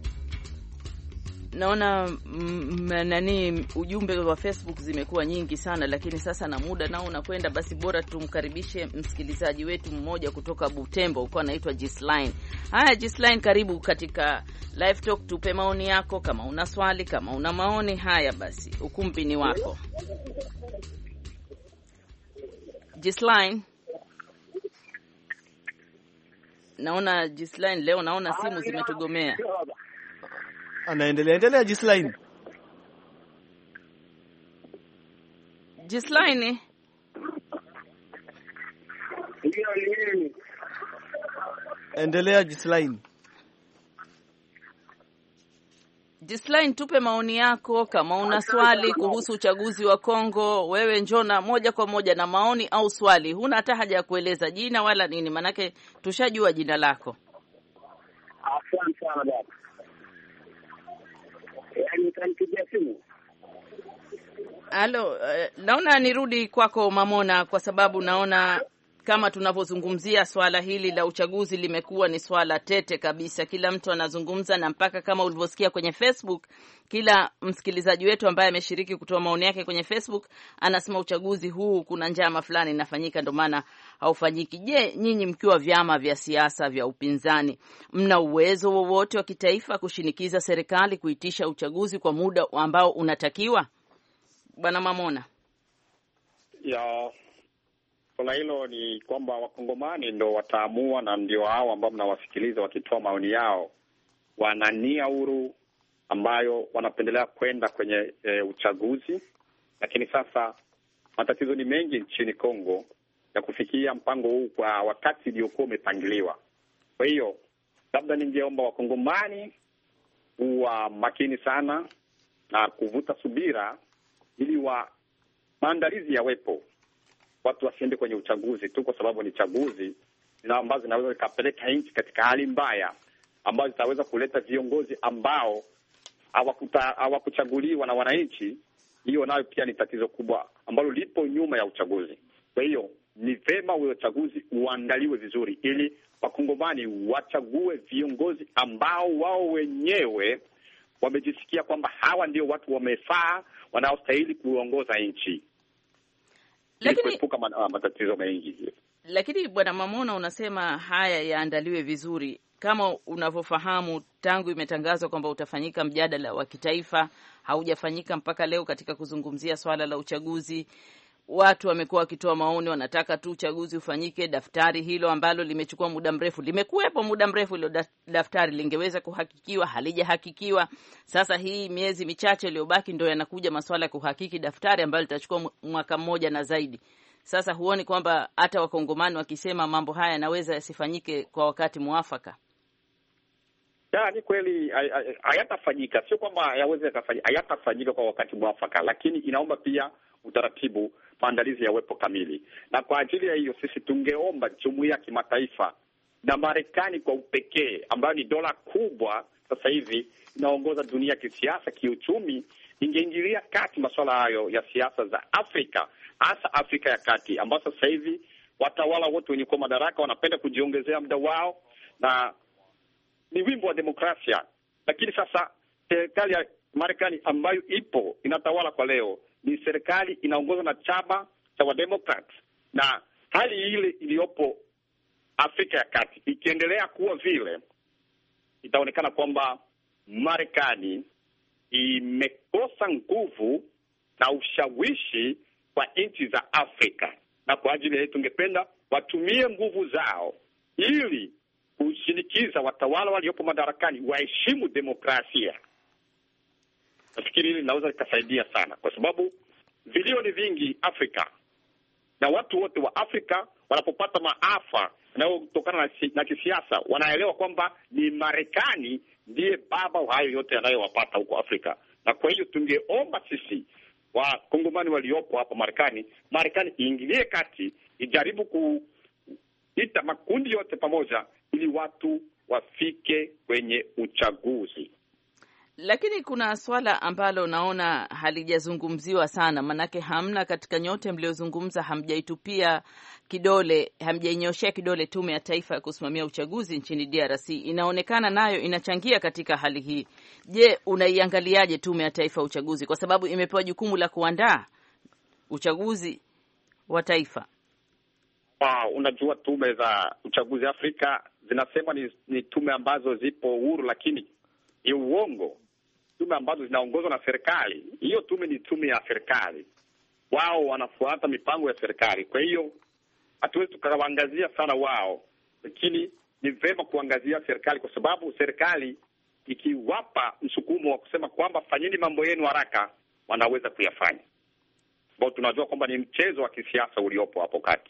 Naona mm, nani ujumbe wa Facebook zimekuwa nyingi sana, lakini sasa na muda nao unakwenda, basi bora tumkaribishe msikilizaji wetu mmoja kutoka Butembo, uko anaitwa Gisline. Haya Gisline, karibu katika Live Talk, tupe maoni yako kama una swali, kama una maoni. Haya basi, ukumbi ni wako. Gisline. Naona Gisline leo naona simu zimetugomea. Anaendelea endelea Gisline. Gisline. Endelea Gisline. Gisline, tupe maoni yako kama una swali kuhusu uchaguzi wa Kongo. Wewe njona moja kwa moja na maoni au swali. Huna hata haja ya kueleza jina wala nini, manake tushajua jina lako. Asante sana dada. Yaani kanipigia simu. Halo, uh, naona nirudi kwako Mamona, kwa sababu naona kama tunavyozungumzia swala hili la uchaguzi limekuwa ni swala tete kabisa. Kila mtu anazungumza, na mpaka kama ulivyosikia kwenye Facebook, kila msikilizaji wetu ambaye ameshiriki kutoa maoni yake kwenye Facebook anasema uchaguzi huu kuna njama fulani inafanyika ndio maana haufanyiki. Je, nyinyi mkiwa vyama vya siasa vya upinzani, mna uwezo wowote wa kitaifa kushinikiza serikali kuitisha uchaguzi kwa muda ambao unatakiwa? Bwana Mamona. Ya swala hilo ni kwamba Wakongomani ndo wataamua, na ndio hao ambao mnawasikiliza wakitoa maoni yao wana nia huru ambayo wanapendelea kwenda kwenye e, uchaguzi. Lakini sasa matatizo ni mengi nchini Kongo ya kufikia mpango huu kwa wakati uliokuwa umepangiliwa. Kwa hiyo labda ningeomba Wakongomani kuwa makini sana na kuvuta subira ili wa maandalizi yawepo. Watu wasiende kwenye uchaguzi tu kwa sababu ni chaguzi na ambazo zinaweza zikapeleka nchi katika hali mbaya, ambazo zitaweza kuleta viongozi ambao hawakuchaguliwa na wananchi. Hiyo nayo pia ni tatizo kubwa ambalo lipo nyuma ya uchaguzi. Kwa hiyo ni vema ule uchaguzi uandaliwe vizuri ili Wakongomani wachague viongozi ambao wao wenyewe wamejisikia kwamba hawa ndio watu wamefaa wanaostahili kuongoza nchi. Lakini kuepuka matatizo mengi. Lakini Bwana Mamona, unasema haya yaandaliwe vizuri. Kama unavyofahamu, tangu imetangazwa kwamba utafanyika mjadala wa kitaifa, haujafanyika mpaka leo katika kuzungumzia swala la uchaguzi. Watu wamekuwa wakitoa maoni, wanataka tu uchaguzi ufanyike. Daftari hilo ambalo limechukua muda mrefu, limekuwepo muda mrefu, hilo daftari lingeweza kuhakikiwa, halijahakikiwa. Sasa hii miezi michache iliyobaki ndio yanakuja masuala ya kuhakiki daftari ambalo litachukua mwaka mmoja na zaidi. Sasa huoni kwamba hata Wakongomani wakisema mambo haya yanaweza yasifanyike kwa wakati muafaka? Ya, ni kweli hayatafanyika, sio kwamba hayawezi kufanyika, hayatafanyika kwa wakati mwafaka, lakini inaomba pia utaratibu, maandalizi yawepo kamili. Na kwa ajili ya hiyo sisi tungeomba jumuiya ya kimataifa na Marekani kwa upekee, ambayo ni dola kubwa sasa hivi inaongoza dunia kisiasa, kiuchumi, ingeingilia kati masuala hayo ya siasa za Afrika, hasa Afrika ya Kati, ambao sasa hivi watawala wote wenye kwa madaraka wanapenda kujiongezea muda wao, na ni wimbo wa demokrasia. Lakini sasa serikali ya Marekani ambayo ipo inatawala kwa leo ni serikali inaongozwa na chama cha Wademokrat, na hali ile iliyopo Afrika ya Kati ikiendelea kuwa vile, itaonekana kwamba Marekani imekosa nguvu na ushawishi kwa nchi za Afrika, na kwa ajili ya tungependa watumie nguvu zao ili kushinikiza watawala waliopo madarakani waheshimu demokrasia. Nafikiri hili linaweza likasaidia sana, kwa sababu vilio ni vingi Afrika, na watu wote wa Afrika wanapopata maafa yanayotokana na, na kisiasa wanaelewa kwamba ni Marekani ndiye baba wa hayo yote yanayowapata huko Afrika. Na kwa hiyo tungeomba sisi wakongomani waliopo hapa Marekani, Marekani iingilie kati, ijaribu kuita makundi yote pamoja ili watu wafike kwenye uchaguzi. Lakini kuna swala ambalo naona halijazungumziwa sana, manake hamna katika nyote mliozungumza, hamjaitupia kidole, hamjainyoshea kidole Tume ya Taifa ya Kusimamia Uchaguzi nchini D R C. Inaonekana nayo inachangia katika hali hii. Je, unaiangaliaje Tume ya Taifa ya Uchaguzi, kwa sababu imepewa jukumu la kuandaa uchaguzi wa taifa? Ah, unajua tume za uchaguzi Afrika zinasema ni, ni tume ambazo zipo huru, lakini ni uongo. Tume ambazo zinaongozwa na serikali, hiyo tume ni tume ya serikali, wao wanafuata mipango ya serikali. Kwa hiyo hatuwezi tukawaangazia sana wao, lakini ni vema kuangazia serikali, kwa sababu serikali ikiwapa msukumo wa kusema kwamba fanyeni mambo yenu haraka, wanaweza kuyafanya. Kwa tunajua kwamba ni mchezo wa kisiasa uliopo hapo kati.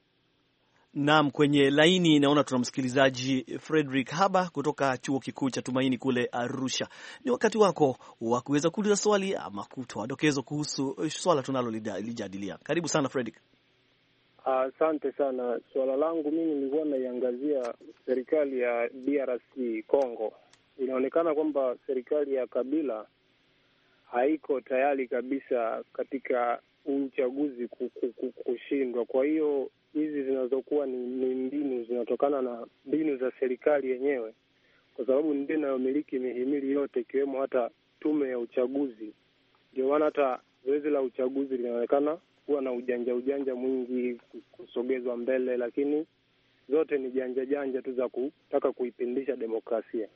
Naam, kwenye laini naona tuna msikilizaji Frederick Haba kutoka Chuo Kikuu cha Tumaini kule Arusha. Ni wakati wako wa kuweza kuuliza swali ama kutoa dokezo kuhusu swala tunalolijadilia. Karibu sana Frederick. Asante uh, sana. Swala langu mimi nilikuwa naiangazia serikali ya D R C Congo. Inaonekana kwamba serikali ya Kabila haiko tayari kabisa katika uchaguzi kushindwa. Kwa hiyo hizi zinazokuwa ni, ni mbinu zinatokana na mbinu za serikali yenyewe, kwa sababu ndiyo inayomiliki mihimili yote ikiwemo hata tume ya uchaguzi. Ndio maana hata zoezi la uchaguzi linaonekana kuwa na ujanja ujanja mwingi kusogezwa mbele, lakini zote ni janja janja tu za kutaka kuipindisha demokrasia.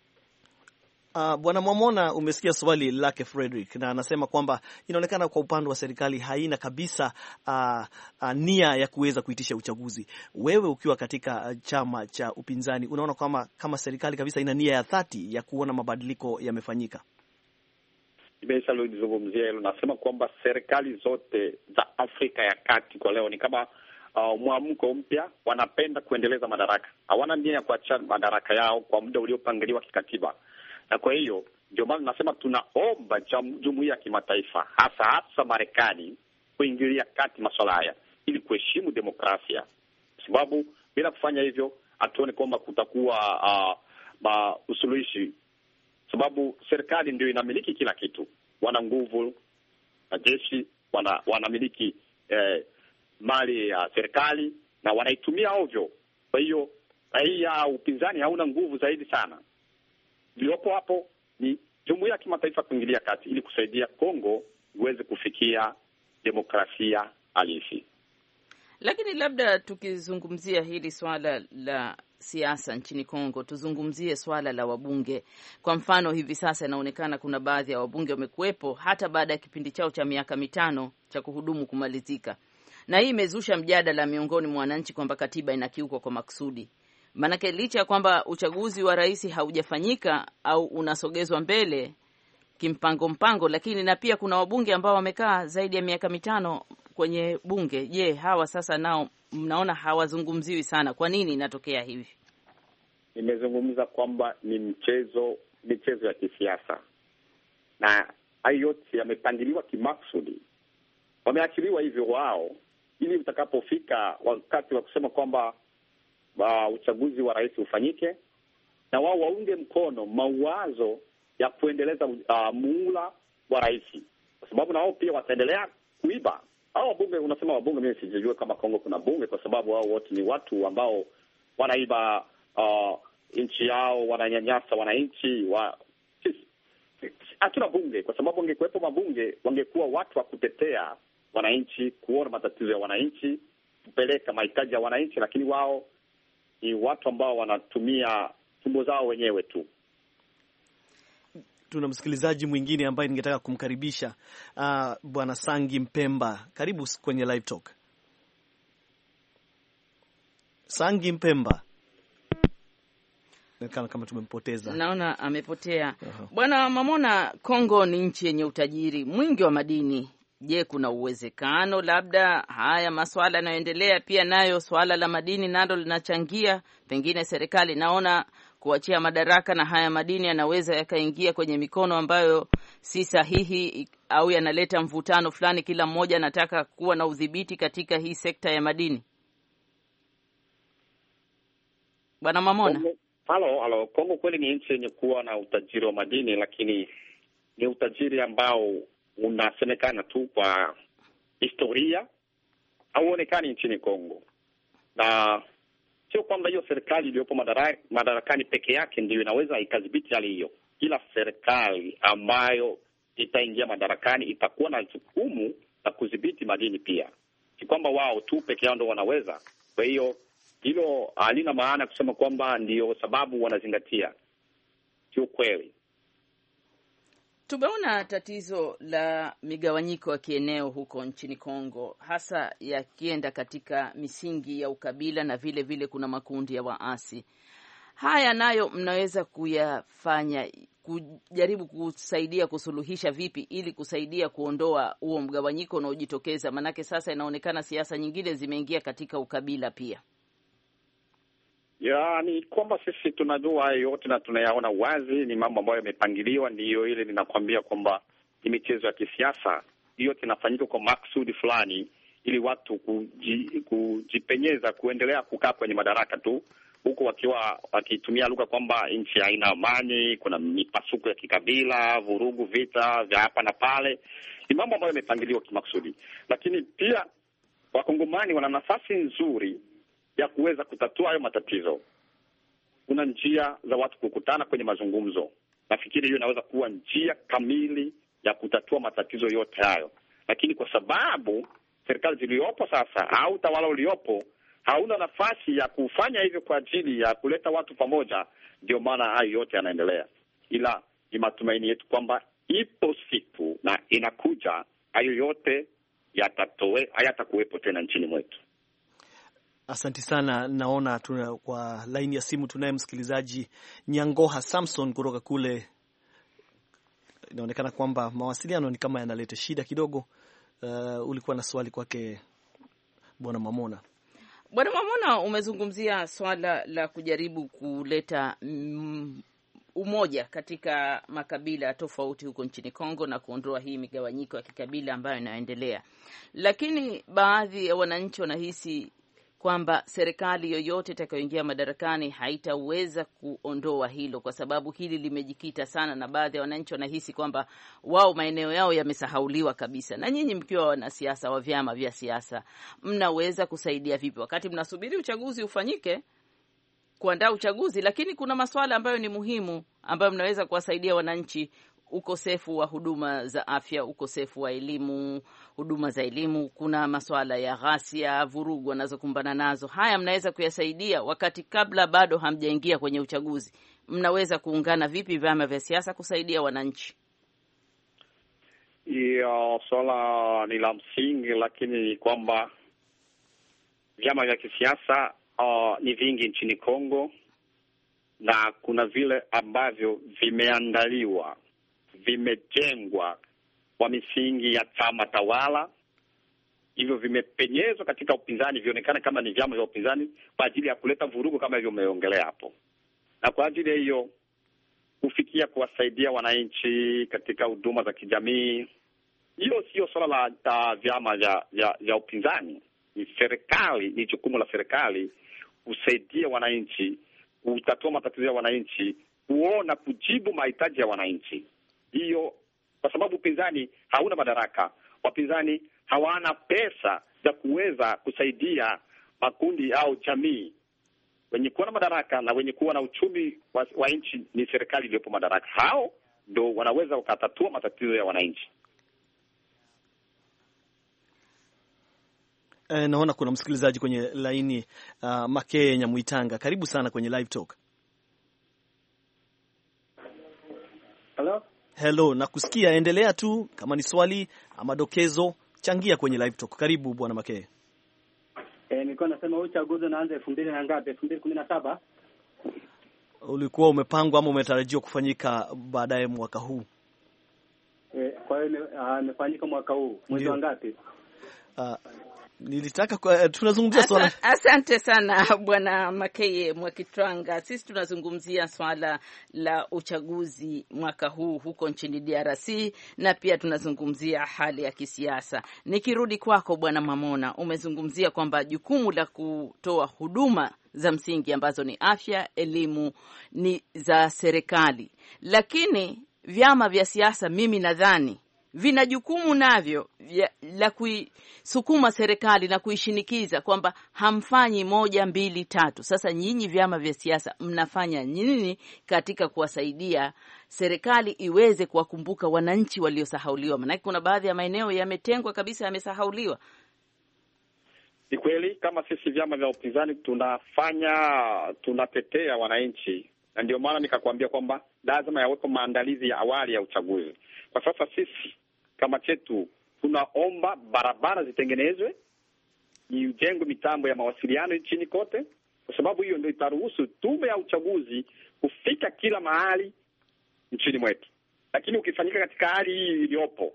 Uh, Bwana Mwamona, umesikia swali lake Frederick, na anasema kwamba inaonekana kwa upande wa serikali haina kabisa uh, uh, nia ya kuweza kuitisha uchaguzi. Wewe ukiwa katika chama cha upinzani, unaona kama kama serikali kabisa ina nia ya dhati ya kuona mabadiliko yamefanyika? Nimeshalozungumzia hilo, nasema kwamba serikali zote za Afrika ya Kati kwa leo ni kama uh, mwamko mpya, wanapenda kuendeleza madaraka. Hawana nia ya kuacha madaraka yao kwa muda uliopangiliwa kikatiba. Na kwa hiyo ndio maana nasema tunaomba jumuiya ya kimataifa, hasa hasa Marekani, kuingilia kati masuala haya ili kuheshimu demokrasia, kwa sababu bila kufanya hivyo hatuone kwamba kutakuwa uh, usuluhishi, sababu serikali ndio inamiliki kila kitu. Wana nguvu na jeshi, wana wanamiliki eh, mali ya serikali na wanaitumia ovyo. Kwa hiyo raia, upinzani hauna nguvu zaidi sana. Liopo hapo ni jumuiya ya kimataifa kuingilia kati ili kusaidia Kongo iweze kufikia demokrasia halisi. Lakini labda tukizungumzia hili swala la siasa nchini Kongo, tuzungumzie swala la wabunge. Kwa mfano, hivi sasa inaonekana kuna baadhi ya wabunge wamekuwepo hata baada ya kipindi chao cha miaka mitano cha kuhudumu kumalizika. Na hii imezusha mjadala miongoni mwa wananchi kwamba katiba inakiukwa kwa makusudi. Manake licha ya kwamba uchaguzi wa rais haujafanyika au unasogezwa mbele kimpango mpango, lakini na pia kuna wabunge ambao wamekaa zaidi ya miaka mitano kwenye bunge. Je, hawa sasa nao mnaona hawazungumziwi sana? Kwa nini inatokea hivi? nimezungumza kwamba ni mchezo michezo ya kisiasa, na hayo yote yamepangiliwa kimaksudi. Wameachiliwa hivyo wao ili utakapofika wakati wa kusema kwamba uh, uchaguzi wa rais ufanyike, na wao waunge mkono mawazo ya kuendeleza uh, muhula wa rais, kwa sababu na wao pia wataendelea kuiba. Hao wabunge, unasema wabunge, mimi sijui kama Kongo kuna bunge, kwa sababu hao wote ni watu ambao wanaiba uh, nchi yao, wananyanyasa wananchi wa hatuna bunge, kwa sababu wangekuwepo mabunge wangekuwa watu wa kutetea wananchi, kuona matatizo ya wananchi, kupeleka mahitaji ya wananchi, lakini wao ni watu ambao wanatumia tumbo zao wenyewe tu. Tuna msikilizaji mwingine ambaye ningetaka kumkaribisha, uh, Bwana Sangi Mpemba. Karibu kwenye Live Talk. Sangi Mpemba. Kama kama tumempoteza. Naona amepotea. Uh-huh. Bwana Mamona, Kongo ni nchi yenye utajiri mwingi wa madini. Je, kuna uwezekano labda haya masuala yanayoendelea pia nayo swala la madini nalo linachangia, pengine serikali naona kuachia madaraka na haya madini yanaweza yakaingia kwenye mikono ambayo si sahihi, au yanaleta mvutano fulani, kila mmoja anataka kuwa na udhibiti katika hii sekta ya madini? Bwana Mamona. Halo, halo. Kongo kweli ni nchi yenye kuwa na utajiri wa madini, lakini ni utajiri ambao unasemekana tu kwa historia, hauonekani nchini Kongo. Na sio kwamba hiyo serikali iliyopo madara, madarakani peke yake ndio inaweza ikadhibiti hali hiyo. Kila serikali ambayo itaingia madarakani itakuwa na jukumu la kudhibiti madini pia. Si kwamba wao tu peke yao ndio wanaweza. Kwa hiyo hilo halina maana kusema kwamba ndio sababu wanazingatia. Sio kweli. Tumeona tatizo la migawanyiko ya kieneo huko nchini Kongo, hasa yakienda katika misingi ya ukabila, na vile vile kuna makundi ya waasi. Haya nayo mnaweza kuyafanya, kujaribu kusaidia kusuluhisha vipi ili kusaidia kuondoa huo mgawanyiko unaojitokeza? Manake sasa inaonekana siasa nyingine zimeingia katika ukabila pia. Ya, ni kwamba sisi tunajua hayo yote na tunayaona wazi, ni mambo ambayo yamepangiliwa. Ndiyo ile ninakwambia kwamba ni michezo ya kisiasa, hiyo inafanyika kwa maksudi fulani ili watu kuji, kujipenyeza kuendelea kukaa kwenye madaraka tu, huko wakiwa wakitumia lugha kwamba nchi haina amani, kuna mipasuko ya kikabila, vurugu, vita vya hapa na pale. Ni mambo ambayo yamepangiliwa kimaksudi, lakini pia wakongomani wana nafasi nzuri ya kuweza kutatua hayo matatizo. Kuna njia za watu kukutana kwenye mazungumzo. Nafikiri hiyo inaweza kuwa njia kamili ya kutatua matatizo yote hayo. Lakini kwa sababu serikali ziliyopo sasa au utawala uliopo hauna nafasi ya kufanya hivyo kwa ajili ya kuleta watu pamoja, ndio maana hayo yote yanaendelea. Ila ni matumaini yetu kwamba ipo siku na inakuja hayo yote yatatoe, hayatakuwepo tena nchini mwetu. Asante sana. Naona tuna, kwa laini ya simu tunaye msikilizaji Nyangoha Samson kutoka kule. Inaonekana kwamba mawasiliano ni kama yanaleta shida kidogo. Uh, ulikuwa na swali kwake Bwana Mamona. Bwana Mamona, umezungumzia swala la kujaribu kuleta mm, umoja katika makabila tofauti huko nchini Kongo na kuondoa hii migawanyiko ya kikabila ambayo inaendelea. Lakini baadhi ya wananchi wanahisi kwamba serikali yoyote itakayoingia madarakani haitaweza kuondoa hilo, kwa sababu hili limejikita sana, na baadhi ya wananchi wanahisi kwamba wao maeneo yao yamesahauliwa kabisa. Na nyinyi mkiwa wanasiasa wa vyama vya siasa, mnaweza kusaidia vipi wakati mnasubiri uchaguzi ufanyike, kuandaa uchaguzi, lakini kuna masuala ambayo ni muhimu ambayo mnaweza kuwasaidia wananchi? Ukosefu wa huduma za afya, ukosefu wa elimu, huduma za elimu, kuna masuala ya ghasia, vurugu wanazokumbana nazo. Haya mnaweza kuyasaidia wakati kabla bado hamjaingia kwenye uchaguzi. Mnaweza kuungana vipi vyama vya siasa kusaidia wananchi? Hiyo swala ni la msingi, lakini kwamba vyama vya kisiasa uh, ni vingi nchini Kongo, na kuna vile ambavyo vimeandaliwa, vimejengwa kwa misingi ya chama tawala. Hivyo vimepenyezwa katika upinzani, vionekana kama ni vyama vya upinzani kwa ajili ya kuleta vurugu kama hivyo umeongelea hapo. na kwa ajili ya hiyo kufikia kuwasaidia wananchi katika huduma za kijamii. Hiyo sio swala la vyama vya vya upinzani, ni serikali, ni jukumu la serikali kusaidia wananchi, kutatua matatizo ya wananchi, kuona kujibu mahitaji ya wananchi. Hiyo kwa sababu upinzani hauna madaraka, wapinzani hawana pesa za kuweza kusaidia makundi au jamii. Wenye kuwa na madaraka na wenye kuwa na uchumi wa, wa nchi ni serikali iliyopo madaraka. Hao ndio wanaweza wakatatua matatizo ya wananchi. E, naona kuna msikilizaji kwenye laini uh, Makeye Nyamuitanga. Karibu sana kwenye live talk. Hello? Hello, nakusikia, endelea tu, kama ni swali ama dokezo changia kwenye live talk. Karibu bwana Makeye. Eh, nilikuwa nasema uchaguzi unaanza elfu mbili na ngapi? elfu mbili kumi na saba. Ulikuwa umepangwa ama umetarajiwa kufanyika baadaye mwaka huu? Eh, kwa hiyo imefanyika uh, mwaka huu. Mwezi wa ngapi? Uh, nilitaka kwa, tunazungumzia swala. Asa, asante sana bwana Makeye Mwakitwanga. Sisi tunazungumzia swala la uchaguzi mwaka huu huko nchini D R C na pia tunazungumzia hali ya kisiasa. Nikirudi kwako bwana Mamona, umezungumzia kwamba jukumu la kutoa huduma za msingi ambazo ni afya, elimu ni za serikali. Lakini vyama vya siasa mimi nadhani vina jukumu navyo la kuisukuma serikali na kuishinikiza kwamba hamfanyi moja mbili tatu. Sasa nyinyi vyama vya siasa mnafanya nini katika kuwasaidia serikali iweze kuwakumbuka wananchi waliosahauliwa? Maana kuna baadhi ya maeneo yametengwa kabisa, yamesahauliwa. Ni kweli kama sisi vyama vya upinzani tunafanya, tunatetea wananchi, na ndio maana nikakwambia kwamba lazima yawepo maandalizi ya awali ya uchaguzi. Kwa sasa sisi kama chetu tunaomba barabara zitengenezwe, ijengwe mitambo ya mawasiliano nchini kote, kwa sababu hiyo ndio itaruhusu tume ya uchaguzi kufika kila mahali nchini mwetu. Lakini ukifanyika katika hali hii iliyopo,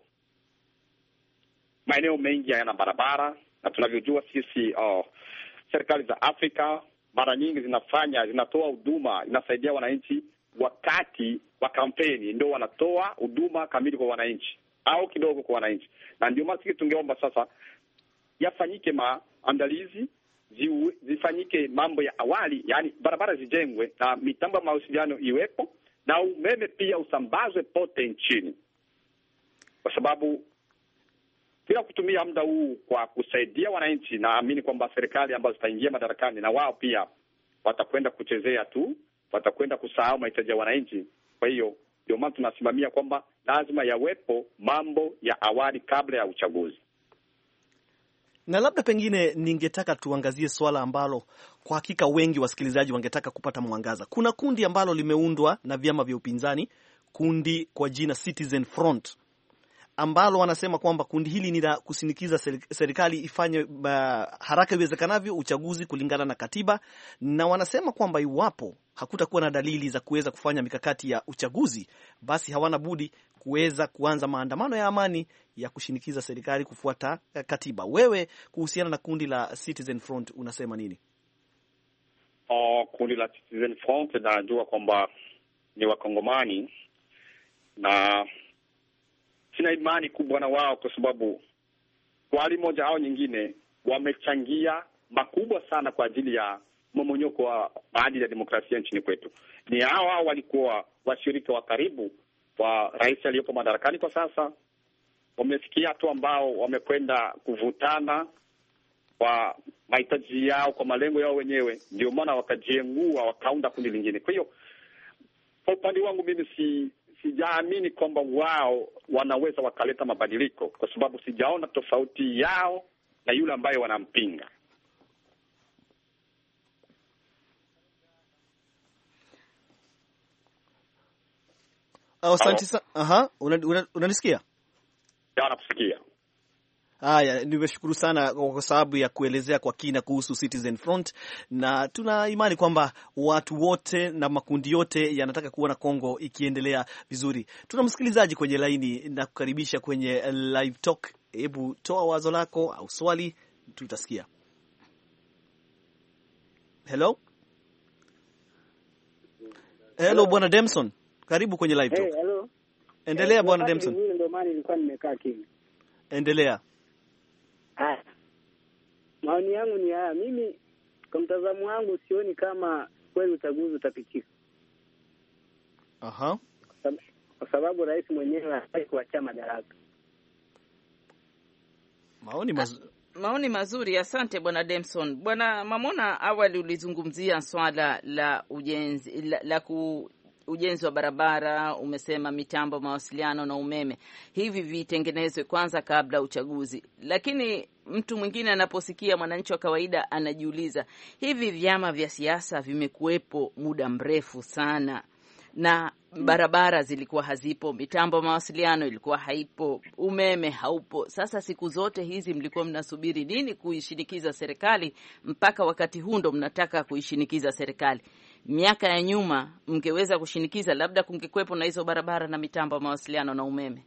maeneo mengi hayana barabara, na tunavyojua sisi oh, serikali za Afrika mara nyingi zinafanya zinatoa huduma, zinasaidia wananchi wakati wa kampeni, ndio wanatoa huduma kamili kwa wananchi au kidogo kwa wananchi. Na ndio maana sisi tungeomba sasa yafanyike maandalizi, zifanyike mambo ya awali, yani barabara zijengwe na mitambo ya mawasiliano iwepo na umeme pia usambazwe pote nchini. Kwa sababu bila kutumia muda huu kwa kusaidia wananchi, naamini kwamba serikali ambazo zitaingia madarakani na wao pia watakwenda kuchezea tu, watakwenda kusahau mahitaji ya wananchi. Kwa hiyo ndio maana tunasimamia kwamba lazima yawepo mambo ya awali kabla ya uchaguzi. Na labda pengine ningetaka tuangazie swala ambalo kwa hakika wengi wasikilizaji wangetaka kupata mwangaza. Kuna kundi ambalo limeundwa na vyama vya upinzani, kundi kwa jina Citizen Front, ambalo wanasema kwamba kundi hili ni la kusinikiza serikali ifanye uh, haraka iwezekanavyo uchaguzi kulingana na katiba, na wanasema kwamba iwapo hakutakuwa na dalili za kuweza kufanya mikakati ya uchaguzi, basi hawana budi kuweza kuanza maandamano ya amani ya kushinikiza serikali kufuata katiba. Wewe kuhusiana na kundi la Citizen Front unasema nini? Oh, kundi la Citizen Front najua kwamba ni Wakongomani na sina imani kubwa na wao, kwa sababu kwa hali moja au nyingine wamechangia makubwa sana kwa ajili ya mmomonyoko wa maadili ya demokrasia nchini kwetu. Ni hao hao walikuwa washirika wa karibu wa rais aliyepo madarakani kwa sasa. Wamefikia watu ambao wamekwenda kuvutana kwa mahitaji yao, kwa malengo yao wenyewe, ndio maana wakajiengua wakaunda kundi lingine. Kwa hiyo kwa upande wangu mimi si sijaamini kwamba wao wanaweza wakaleta mabadiliko, kwa sababu sijaona tofauti yao na yule ambaye wanampinga. Asante sana. Aha, unanisikia? Ya, nakusikia. Haya, nimeshukuru sana kwa sababu ya kuelezea kwa kina kuhusu Citizen Front, na tuna imani kwamba watu wote na makundi yote yanataka kuona Kongo ikiendelea vizuri. Tuna msikilizaji kwenye laini na kukaribisha kwenye live talk. Hebu toa wazo lako au swali, tutasikia. Hello? Hello Bwana Demson, karibu kwenye live talk. Hey, hello. Endelea hey, Bwana Demson. Mimi ndio maana nilikuwa nimekaa kimya. Endelea. Ah. Maoni yangu ni haya, mimi kwa mtazamo wangu sioni kama kweli uchaguzi utapitika. Aha. Kwa sababu rais mwenyewe hataki kuachia madaraka. Maoni mazuri. Maoni mazuri, asante Bwana Demson. Bwana Mamona, awali ulizungumzia swala la ujenzi la, la ku ujenzi wa barabara, umesema mitambo, mawasiliano na umeme. Hivi vitengenezwe kwanza kabla uchaguzi. Lakini mtu mwingine anaposikia, mwananchi wa kawaida anajiuliza, hivi vyama vya siasa vimekuwepo muda mrefu sana na barabara zilikuwa hazipo, mitambo mawasiliano ilikuwa haipo, umeme haupo. Sasa siku zote hizi mlikuwa mnasubiri nini kuishinikiza serikali mpaka wakati huu ndo mnataka kuishinikiza serikali? Miaka ya nyuma mngeweza kushinikiza, labda kungekuwepo na hizo barabara na mitambo mawasiliano na umeme.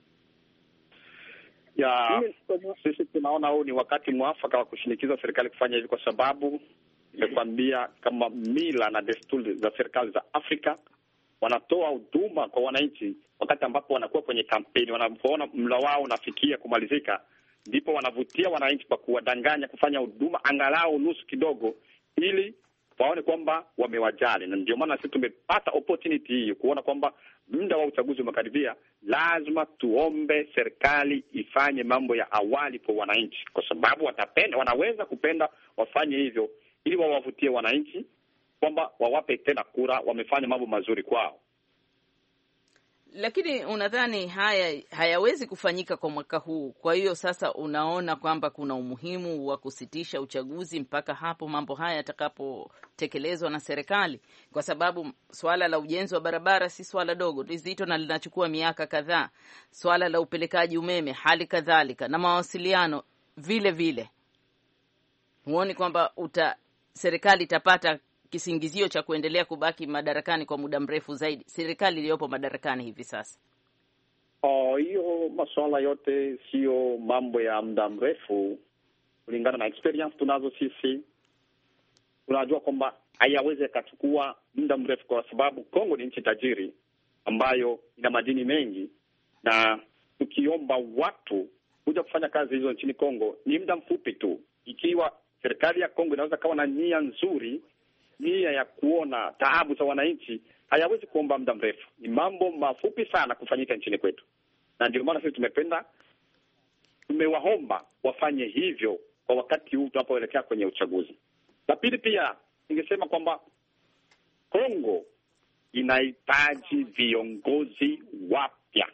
Ya sisi tunaona huu ni wakati mwafaka wa kushinikiza serikali kufanya hivi, kwa sababu nimekwambia kama mila na desturi za serikali za Afrika, wanatoa huduma kwa wananchi wakati ambapo wanakuwa kwenye kampeni. Wanapoona mla wao unafikia kumalizika, ndipo wanavutia wananchi kwa kuwadanganya kufanya huduma angalau nusu kidogo, ili waone kwamba wamewajali. Na ndio maana sisi tumepata opportunity hii kuona kwamba muda wa uchaguzi umekaribia. Lazima tuombe serikali ifanye mambo ya awali kwa wananchi, kwa sababu watapenda, wanaweza kupenda wafanye hivyo ili wawavutie wananchi kwamba wawape tena kura, wamefanya mambo mazuri kwao. Lakini unadhani haya hayawezi kufanyika kwa mwaka huu? Kwa hiyo sasa unaona kwamba kuna umuhimu wa kusitisha uchaguzi mpaka hapo mambo haya yatakapotekelezwa na serikali, kwa sababu swala la ujenzi wa barabara si swala dogo, ni zito na linachukua miaka kadhaa. Swala la upelekaji umeme hali kadhalika, na mawasiliano vile vile. Huoni kwamba uta serikali itapata kisingizio cha kuendelea kubaki madarakani kwa muda mrefu zaidi, serikali iliyopo madarakani hivi sasa? Oh, hiyo masuala yote sio mambo ya muda mrefu. Kulingana na experience tunazo sisi, tunajua kwamba hayawezi kuchukua muda mrefu, kwa sababu Kongo ni nchi tajiri ambayo ina madini mengi, na tukiomba watu kuja kufanya kazi hizo nchini Kongo ni muda mfupi tu. Ikiwa serikali ya Kongo inaweza kawa na nia nzuri, nia ya kuona taabu za wananchi, hayawezi kuomba muda mrefu. Ni mambo mafupi sana kufanyika nchini kwetu. Na ndio maana sisi tumependa, tumewaomba wafanye hivyo kwa wakati huu tunapoelekea kwenye uchaguzi. La pili pia, ningesema kwamba Kongo inahitaji viongozi wapya.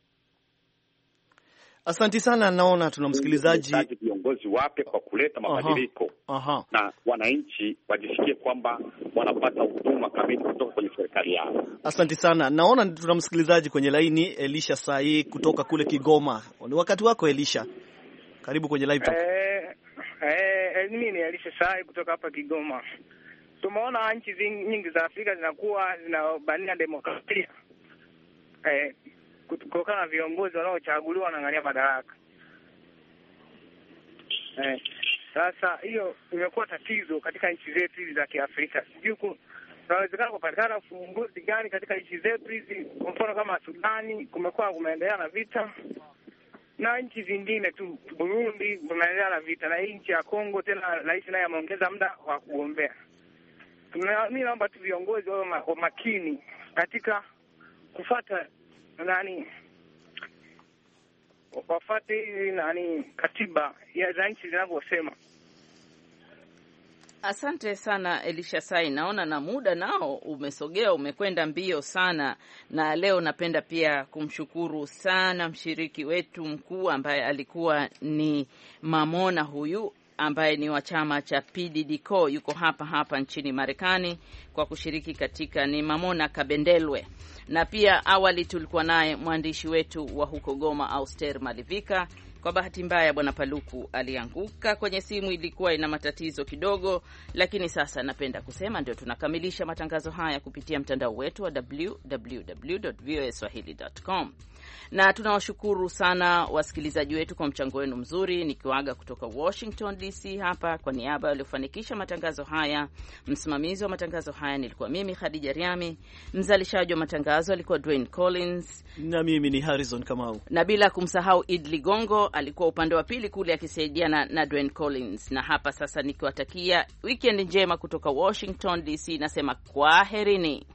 Asante sana, naona tuna msikilizaji. Viongozi wapya kwa kuleta mabadiliko. Aha. Aha. Na wananchi wajisikie kwamba wanapata huduma kamili kutoka kwenye serikali yao. Asante sana. Naona tuna msikilizaji kwenye laini, Elisha Sai kutoka kule Kigoma. Ni wakati wako Elisha. Karibu kwenye live talk. Eh eh mimi ni Elisha Sai kutoka hapa Kigoma. Tumeona nchi nyingi za Afrika zinakuwa zinabania demokrasia. Eh kutokana na viongozi wanaochaguliwa wanaangalia madaraka. Eh, sasa hiyo imekuwa tatizo katika nchi zetu hizi za Kiafrika. Sijui kunawezekana kupatikana ufumbuzi gani katika nchi zetu hizi. Kwa mfano kama Sudani kumekuwa kumeendelea na vita, na nchi zingine tu, Burundi kumeendelea na vita, na nchi ya Kongo tena rais naye ameongeza muda wa kugombea. Mimi naomba tu viongozi wawe makini katika kufuata nani wafate nani katiba ya za nchi zinavyosema. Asante sana Elisha Sai. Naona na muda nao umesogea, umekwenda mbio sana, na leo napenda pia kumshukuru sana mshiriki wetu mkuu ambaye alikuwa ni Mamona, huyu ambaye ni wa chama cha P D D C O, yuko hapa hapa nchini Marekani kwa kushiriki katika, ni Mamona Kabendelwe. Na pia awali tulikuwa naye mwandishi wetu wa huko Goma, Auster Malivika. Kwa bahati mbaya Bwana Paluku alianguka kwenye simu, ilikuwa ina matatizo kidogo, lakini sasa napenda kusema ndio tunakamilisha matangazo haya kupitia mtandao wetu wa w w w dot voa swahili dot com. Na tunawashukuru sana wasikilizaji wetu kwa mchango wenu mzuri, nikiwaga kutoka Washington D C hapa kwa niaba waliofanikisha matangazo haya. Msimamizi wa matangazo haya nilikuwa mimi Khadija Riami, mzalishaji wa matangazo alikuwa Dwayne Collins, na mimi ni Harrison Kamau, na bila kumsahau Id Ligongo alikuwa upande wa pili kule akisaidiana na Dwayne Collins. Na hapa sasa nikiwatakia weekend njema kutoka Washington D C, nasema kwaherini.